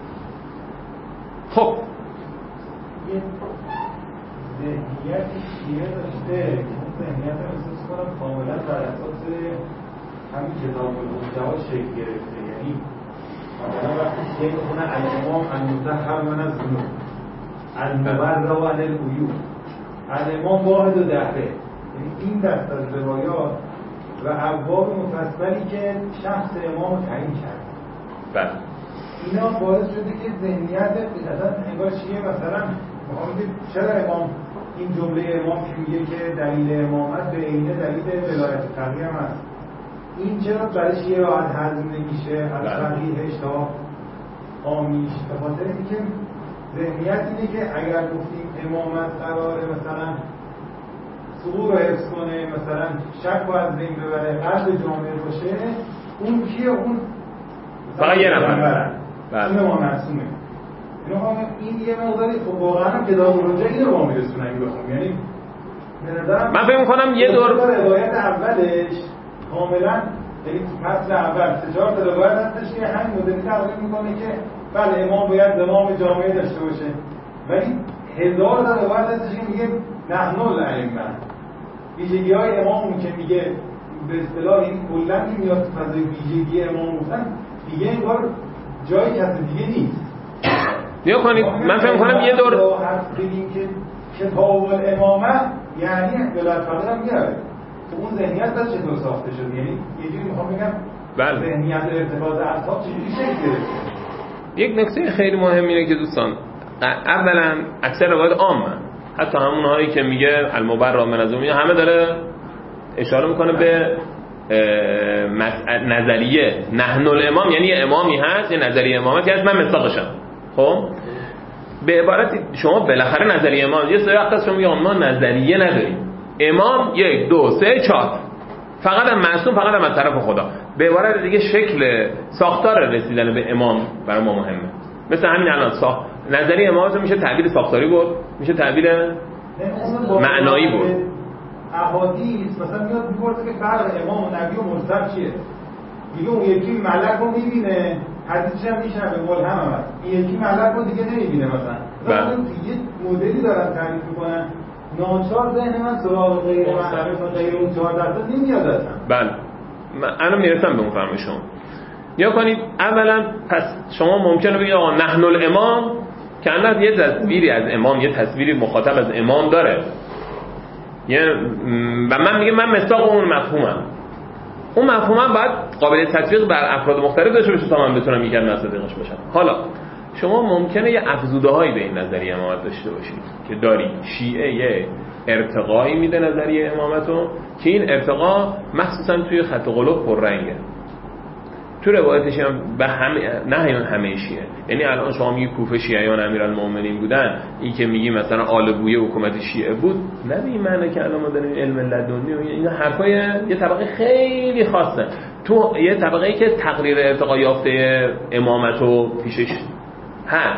خب ذهنیتی شیعه داشته اون ذهنیت رو احساس کنم کاملا بر اساس همین کتاب الحجه شکل گرفته یعنی مثلا وقتی شیعه میخونه الامام المطهر من از ذنوب المبرأ عن العیوب الامام واحد و دهره یعنی این دست از روایات و ابواب مفصلی که شخص امام رو تعیین کرد بله اینا باعث شده که ذهنیت مثلا انگار شیعه مثلا میگه چرا امام این جمله امام که میگه که دلیل امامت به عینه دلیل ولایت فقیه هم هست این چرا برای شیعه راحت هضم نمیشه از فقیهش تا آمیش به خاطر اینکه ذهنیت اینه که اگر گفتیم امامت قراره مثلا سقوط رو حفظ کنه مثلا شک رو از بین ببره قلب جامعه باشه اون کیه اون فقط یه نفر اون امام معصومه این یه موضوعی خب واقعا هم کتاب الحجه اینو با میرسونه اگه بخوام یعنی به نظرم من فکر می‌کنم یه دور روایت اولش کاملا یعنی فصل اول سه چهار تا روایت هستش که همین مدلی تقریر میکنه که بله امام باید زمام جامعه داشته باشه ولی هزار تا روایت هستش که میگه نحن الائمه ویژگی‌های امامون که میگه به اصطلاح این کلا میاد فضای ویژگی امام گفتن دیگه انگار جای کسی دیگه نیست. نیا کنید من فکر می‌کنم یه دور راحت بگیم که کتاب الامامه یعنی ولایت فقیه هم میاره. تو اون ذهنیت بس چطور ساخته شد؟ یعنی یه جوری میخوام بگم بله ذهنیت ارتباط اصحاب چجوری شکل گرفته؟ یک نکته خیلی مهم اینه که دوستان اولا اکثر روایات عامه، حتی همون هایی که میگه المبرر من الذنوب همه داره اشاره میکنه به نظریه نحن الامام، یعنی یه امامی هست، یه نظریه امامتی هست، من مصداقشم. خب به عبارتی شما بالاخره نظریه امام یه سری وقت شما میگه ما نظریه نداریم، امام یک دو سه چهار فقط هم معصوم، فقط هم از طرف خدا. به عبارت دیگه شکل ساختار رسیدن به امام برای ما مهمه. مثل همین الان ساخت نظریه امام میشه تعبیر ساختاری بود، میشه تعبیر معنایی بود. احادیث مثلا میاد میگه که فرق امام و نبی و مرسل چیه؟ دیگه اون یکی ملک رو میبینه، حدیثش هم میشنه به ملهم هم هست، این یکی ملک رو دیگه نمیبینه. مثلا مثلا یه مدلی دارن تعریف میکنن، ناچار ذهن من سراغ غیر معرف و غیر اون چهار درصد نمیاد اصلا. بله من الان میرسم به اون فرم شما. یا کنید اولا پس شما ممکنه بگید آقا نحن الامام که انداز یه تصویری از امام، یه تصویری مخاطب از امام داره، یه و من میگم من مصداق اون مفهومم، اون مفهومم باید قابل تطبیق بر افراد مختلف داشته باشه تا من بتونم یکی از مصادیقش باشم. حالا شما ممکنه یه افزوده هایی به این نظریه امامت داشته باشید که دارید. شیعه یه ارتقایی میده نظریه امامتو که این ارتقا مخصوصا توی خط قلوب پررنگه، تو روایتش هم به همه نه همه شیعه، یعنی الان شما میگی کوفه شیعیان امیرالمومنین بودن، این که میگی مثلا آل بویه حکومت شیعه بود، نه به این معنی که الان ما داریم علم لدنی و این حرفای یه طبقه خیلی خاصه، تو یه طبقه‌ای که تقریر ارتقا یافته امامتو پیشش هست،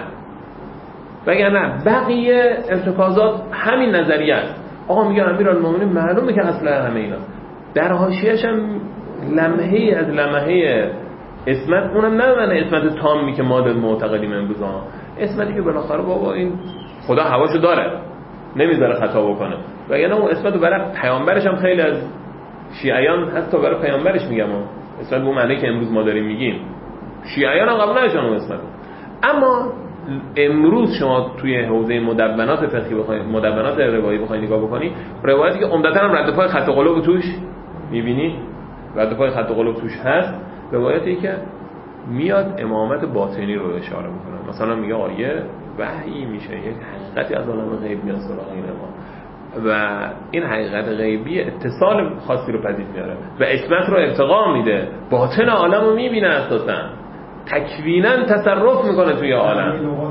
وگرنه بقیه ارتکازات همین نظریه است. آقا میگه امیرالمومنین معلومه که اصلا همه اینا، در حاشیه‌اش هم لمحه‌ای از لمحه اسمت، اونم نه معنی اسمت تامی که ما معتقدیم امروز ها، اسمتی که بالاخره بابا این خدا هواشو داره نمیذاره خطا بکنه، وگرنه اون اسمتو برای پیامبرش هم خیلی از شیعیان حتی برای پیامبرش میگم ها، اسمت به اون معنی که امروز ما داریم میگیم، شیعیان هم قبول نداشتن اون اسمت. اما امروز شما توی حوزه مدونات فقهی بخواید، مدونات روایی بخواید نگاه بکنی، روایتی که عمدتاً هم رد پای خط قلوب توش میبینی، رد پای خط قلوب توش هست، روایتی که میاد امامت باطنی رو اشاره میکنه، مثلا میگه آیه وحی میشه، یک حقیقتی از عالم غیب میاد سراغ این امام و این حقیقت غیبی اتصال خاصی رو پدید میاره و اسمت رو ارتقا میده، باطن عالم رو میبینه، اساسا تکویناً تصرف میکنه توی عالم.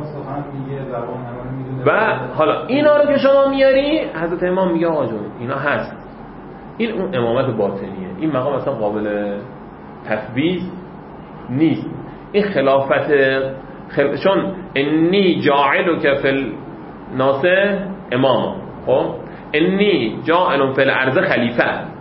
و حالا اینا رو که شما میاری، حضرت امام میگه آقا جون اینا هست، این اون امامت باطنیه، این مقام اصلا قابل تفویض نیست، این خلافت خل... چون انی جاعلک فی الناس امام، خب انی جاعل فی الارض خلیفه،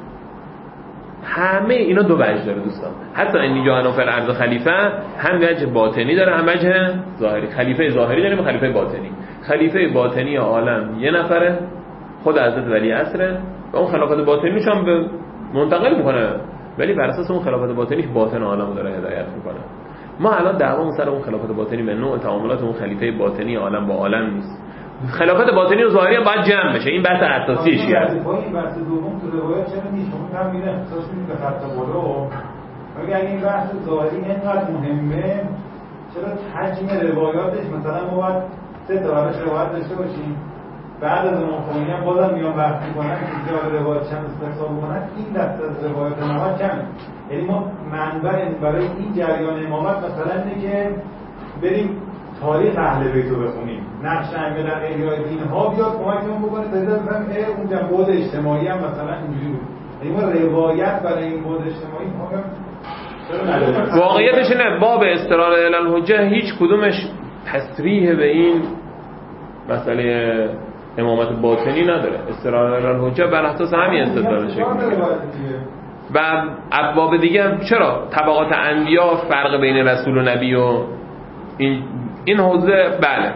همه اینا دو وجه داره دوستان، حتی انی جاعل فی الارض خلیفه هم وجه باطنی داره هم وجه ظاهری. خلیفه ظاهری داریم و خلیفه باطنی. خلیفه باطنی عالم یه نفره، خود حضرت ولی عصره و اون خلافت باطنیش هم به منتقل میکنه، ولی بر اساس اون خلافت باطنیش باطن عالمو داره هدایت میکنه. ما الان دعوامون سر اون خلافت باطنی به نوع تعاملات اون خلیفه باطنی عالم با عالم نیست. خلافت باطنی و ظاهری باید جمع بشه، این بحث اساسی شیعه است. این بحث دوم تو روایت چرا نیست؟ شما هم میگن اختصاص میدید به خط قلوب، مگه اگه این بحث ظاهری اینقدر مهمه چرا حجم روایاتش مثلا ما باید سه تا براش روایت داشته باشیم، بعد از امام خمینی هم بازم میان بحث میکنن که جای روایت چند استقصا بکنن، این دست از روایت امامت کمه. یعنی ما منبع برای این جریان امامت مثلا اینه که بریم تاریخ اهل بیت رو بخونیم، نقش ائمه در احیای دین‌ها بیاد کمکمون بکنه تا دیگه بفهمیم اون جنبه اجتماعی هم مثلا اینجوری بود. یعنی ما روایت برای این بود اجتماعی ما واقعیتش اینه باب استرار الی الحجه هیچ کدومش تصریح به این مسئله امامت باطنی نداره. استرار الی الحجه بر اساس همین استدلال شکل میگیره. و ابواب دیگه چرا طبقات انبیا فرق بین رسول و نبی و این این حوزه، بله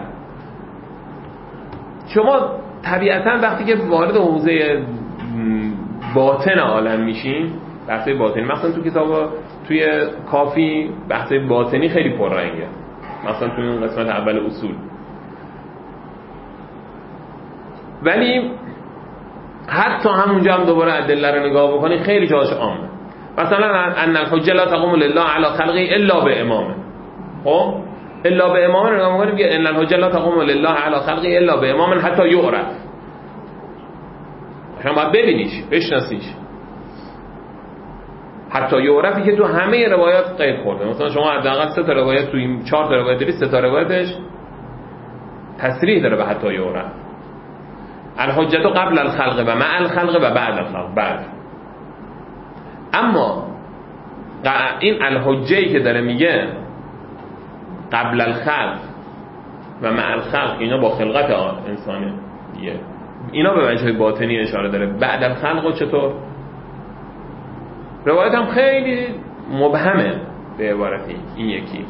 شما طبیعتا وقتی که وارد حوزه باطن عالم میشین، بحث باطنی مثلا تو کتاب توی کافی بحث باطنی خیلی پررنگه، مثلا توی اون قسمت اول اصول. ولی حتی همونجا هم دوباره ادله رو نگاه بکنی خیلی جاش عامه. مثلا ان الحجه لا تقوم لله علی خلقه الا به امامه. خب الا به امامه رو نگاه می‌کنیم که ان الحجه لا تقوم لله علی خلقه الا به امامه حتی یعرف. شما باید ببینیش، بشناسیش. حتی یعرفی که تو همه روایات قید خورده. مثلا شما حداقل سه تا روایت تو این چهار تا روایت داری، سه تا روایتش تصریح داره به حتی یعرف. الحجه قبل الخلق و مع الخلق و بعد الخلق. بعد اما این الحجه‌ای که داره میگه قبل الخلق و مع الخلق، اینا با خلقت انسانه دیگه، اینا به وجه باطنی اشاره داره. بعد الخلق و چطور؟ روایت هم خیلی مبهمه به عبارتی این یکی.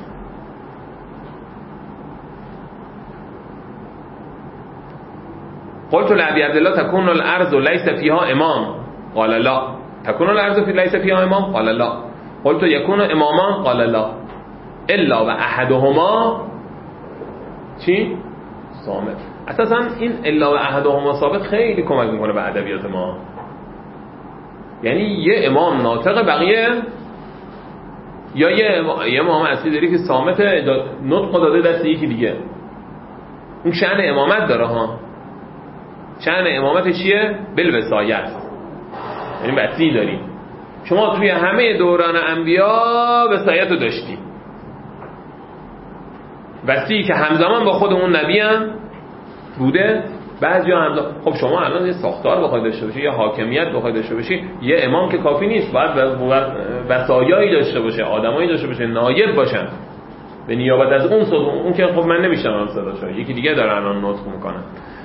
قلت لأبي عبد الله تكون الأرض ليس فيها امام قال لا. تكون الأرض ليس فيها امام قال لا. قلت يكون امامان قال لا الا و احدهما چی؟ صامت. اساسا این الا و احدهما ثابت خیلی کمک میکنه به ادبیات ما. یعنی یه امام ناطق، بقیه یا یه یه امام اصلی داری که صامت، نطق داده دست یکی دیگه. اون شأن امامت داره ها. شأن امامت چیه؟ بالوصایت، یعنی وصی داری. شما توی همه دوران انبیا وصایت رو داشتی، وصی که همزمان با خود اون نبی هم بوده. بعضیا هم خب شما الان یه ساختار بخواد داشته باشی، یه حاکمیت بخواد داشته باشی، یه امام که کافی نیست، باید وصایایی داشته باشه، آدمایی داشته باشه، نایب باشن به نیابت از اون صدا. اون که خب من نمیشنم صداشو، یکی دیگه داره الان نطق میکنه.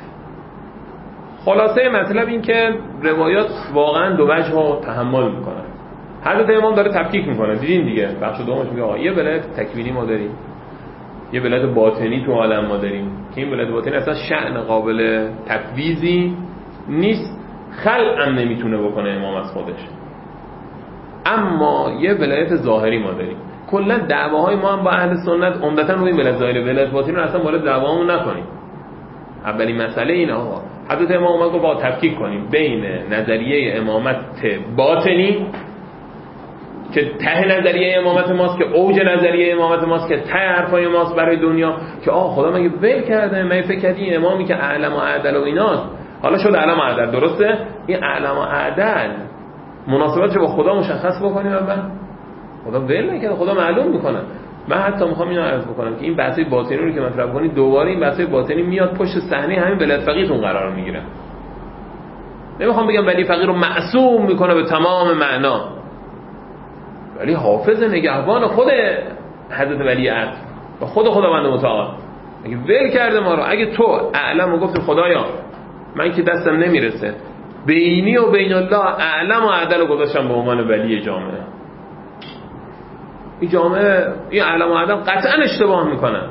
خلاصه مطلب این که روایات واقعا دو وجه رو تحمل میکنن. حضرت امام داره تفکیک میکنه، دیدین دیگه بخش دومش میگه آقا یه ولایت تکوینی ما داریم، یه ولایت باطنی تو عالم ما داریم که این ولایت باطنی اصلا شأن قابل تفویضی نیست، خلق هم نمیتونه بکنه امام از خودش. اما یه ولایت ظاهری ما داریم. کلا دعواهای ما هم با اهل سنت عمدتاً روی ولایت ظاهری، ولایت باطنی رو اصلا وارد دعوامون نکنیم. اولین مسئله اینه آقا حضرت امام اومد با تفکیک کنیم بین نظریه امامت باطنی که ته نظریه امامت ماست، که اوج نظریه امامت ماست، که ته حرفای ماست برای دنیا، که آه خدا مگه ول کرده؟ من فکر کردی امامی که اعلم و اعدل و ایناست حالا شد اعلم و اعدل. درسته؟ این اعلم و اعدل مناسبتش با خدا مشخص بکنیم. اول خدا ول نکرده، خدا معلوم میکنه. من حتی میخوام اینو عرض بکنم که این بحثی باطنی رو که مطرح کنید، دوباره این بحثی باطنی میاد پشت صحنه همین ولایت فقیهتون قرار میگیره. نمیخوام بگم ولی فقیه رو معصوم میکنه به تمام معنا، ولی حافظ نگهبان خود حضرت ولی عهد و خود خداوند متعال اگه ول کرده ما رو، اگه تو اعلم و گفتی خدایا من که دستم نمیرسه، بینی و بین الله اعلم و اعدل رو گذاشتم به عنوان ولی جامعه، این جامعه این اعلم و اعدل قطعا اشتباه میکنن،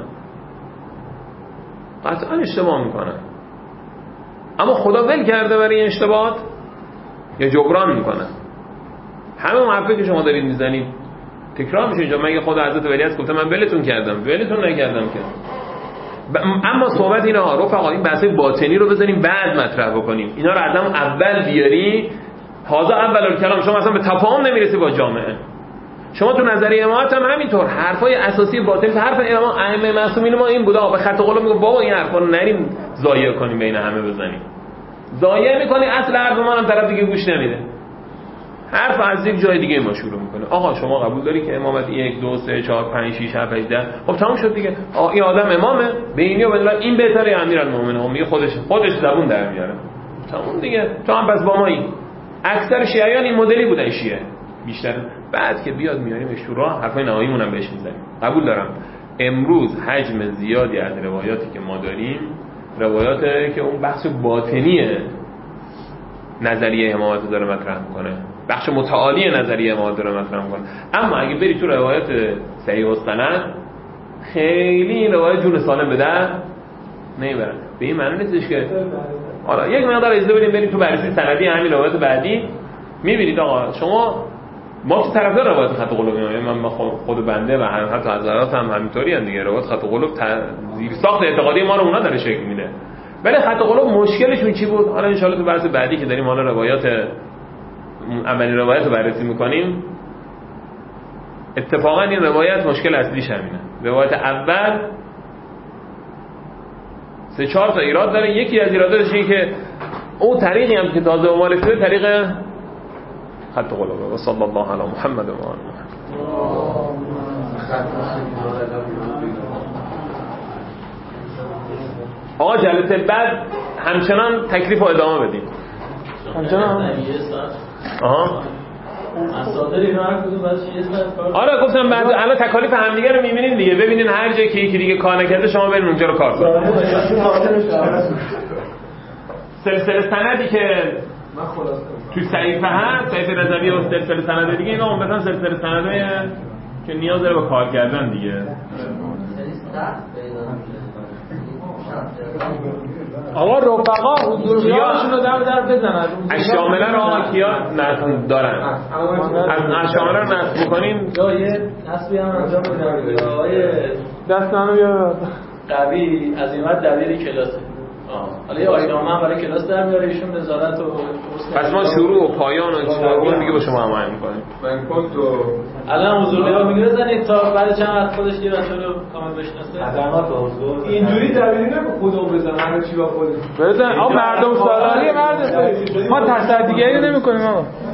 قطعا اشتباه میکنن، اما خدا ول کرده برای این اشتباهات یا جبران میکنه. همه اون حرفی که شما دارید میزنید تکرار میشه اینجا. مگه خدا حضرت ولی عهد گفته من ولتون کردم؟ ولتون نکردم که. ب... اما صحبت اینه ها رفقا، این بحث باطنی رو بزنیم بعد مطرح بکنیم، اینا رو آدم اول بیاری. هازا اول الکلام. شما اصلا به تفاهم نمیرسی با جامعه. شما تو نظریه امامت هم همینطور، حرفای اساسی باطنی، حرف امام ائمه معصومین ما این بوده، به خط قلم میگه بابا این حرفا رو نریم ضایع کنیم بین همه بزنیم. ضایع میکنی اصل حرف ما هم طرف دیگه گوش نمیده، حرف از یک جای دیگه ما شروع میکنه. آقا شما قبول داری که امامت یک دو سه چهار پنج شش هفت هشت ده، خب تموم شد دیگه. آقا این آدم امامه، بینی و بدون این بهتره امیرالمومنین، میگه خودش خودش زبون در میاره، تموم دیگه. تو هم پس با مایی. اکثر شیعیان این مدلی بودن، شیعه بیشتر. بعد که بیاد میاریم شورا حرفای نهاییمون هم بهش میزنیم. قبول دارم امروز حجم زیادی از روایاتی که ما داریم روایاتی که اون بحث باطنیه نظریه امامت داره مطرح میکنه، بخش متعالی نظریه امامت داره مطرح میکنه. اما اگه بری تو روایت صحیح السند خیلی این روایت جون سالم به در نمیبرن. به این معنی نیستش که حالا یک مقدار اجازه بدیم بریم تو بررسی سندی همین روایت بعدی. میبینید آقا شما ما تو طرفدار روایت خط قلوبی هم، من خود بنده و هم حتی حضرات هم همینطوری ان دیگه. روایت خط قلوب زیر ساخت اعتقادی ما رو اونا داره شکل میده. ولی خط قلوب مشکلشون چی بود؟ حالا ان شاء الله تو بحث بعدی که داریم حالا روایات اولین روایت رو بررسی میکنیم، اتفاقا این روایت مشکل اصلیش همینه. روایت اول سه چهار تا ایراد داره. یکی از ایراداتش اینه که اون طریقی هم که تازه به مالک شده طریق خط قلوبه. و صلی الله علی محمد و آل محمد. آقا جلسه بعد همچنان تکلیف رو ادامه بدیم. همچنان آها مصادری رو هر کدوم بعد یه ساعت کار. آره گفتم بعد الان تکالیف همدیگه رو می‌بینین دیگه. ببینین هر جایی که یکی دیگه کار نکرده شما برین اونجا رو کار کنید. سلسله سندی که من خلاصه تو صحیفه هست، صحیفه رضوی و سلسله سند دیگه، اینا عمدتاً سلسله سندای که نیاز داره به کار کردن دیگه. آقا رفقا حضوریاتشون رو در در بزنن. اشامله رو آقا کیا نصب دارن؟ از اشامله رو نصب بکنیم. جا یه نصبی هم انجام بدن. آقای دست منو بیار. قوی از این وقت دبیر کلاسه. حالا یه آینامه هم برای کلاس در میاره، ایشون وزارت و پس ما شروع و پایان و چیزا دیگه با شما هماهنگ می‌کنیم. من کد رو الان حضور رو میگه بزنید تا بعد چند وقت خودش یه بچه رو کامل بشناسه. خدمات حضور اینجوری دبیری نکن خودمون بزن همه چی با خودش بزن. آقا مردم سالاری مرد ما تصدیگری نمی‌کنیم آقا.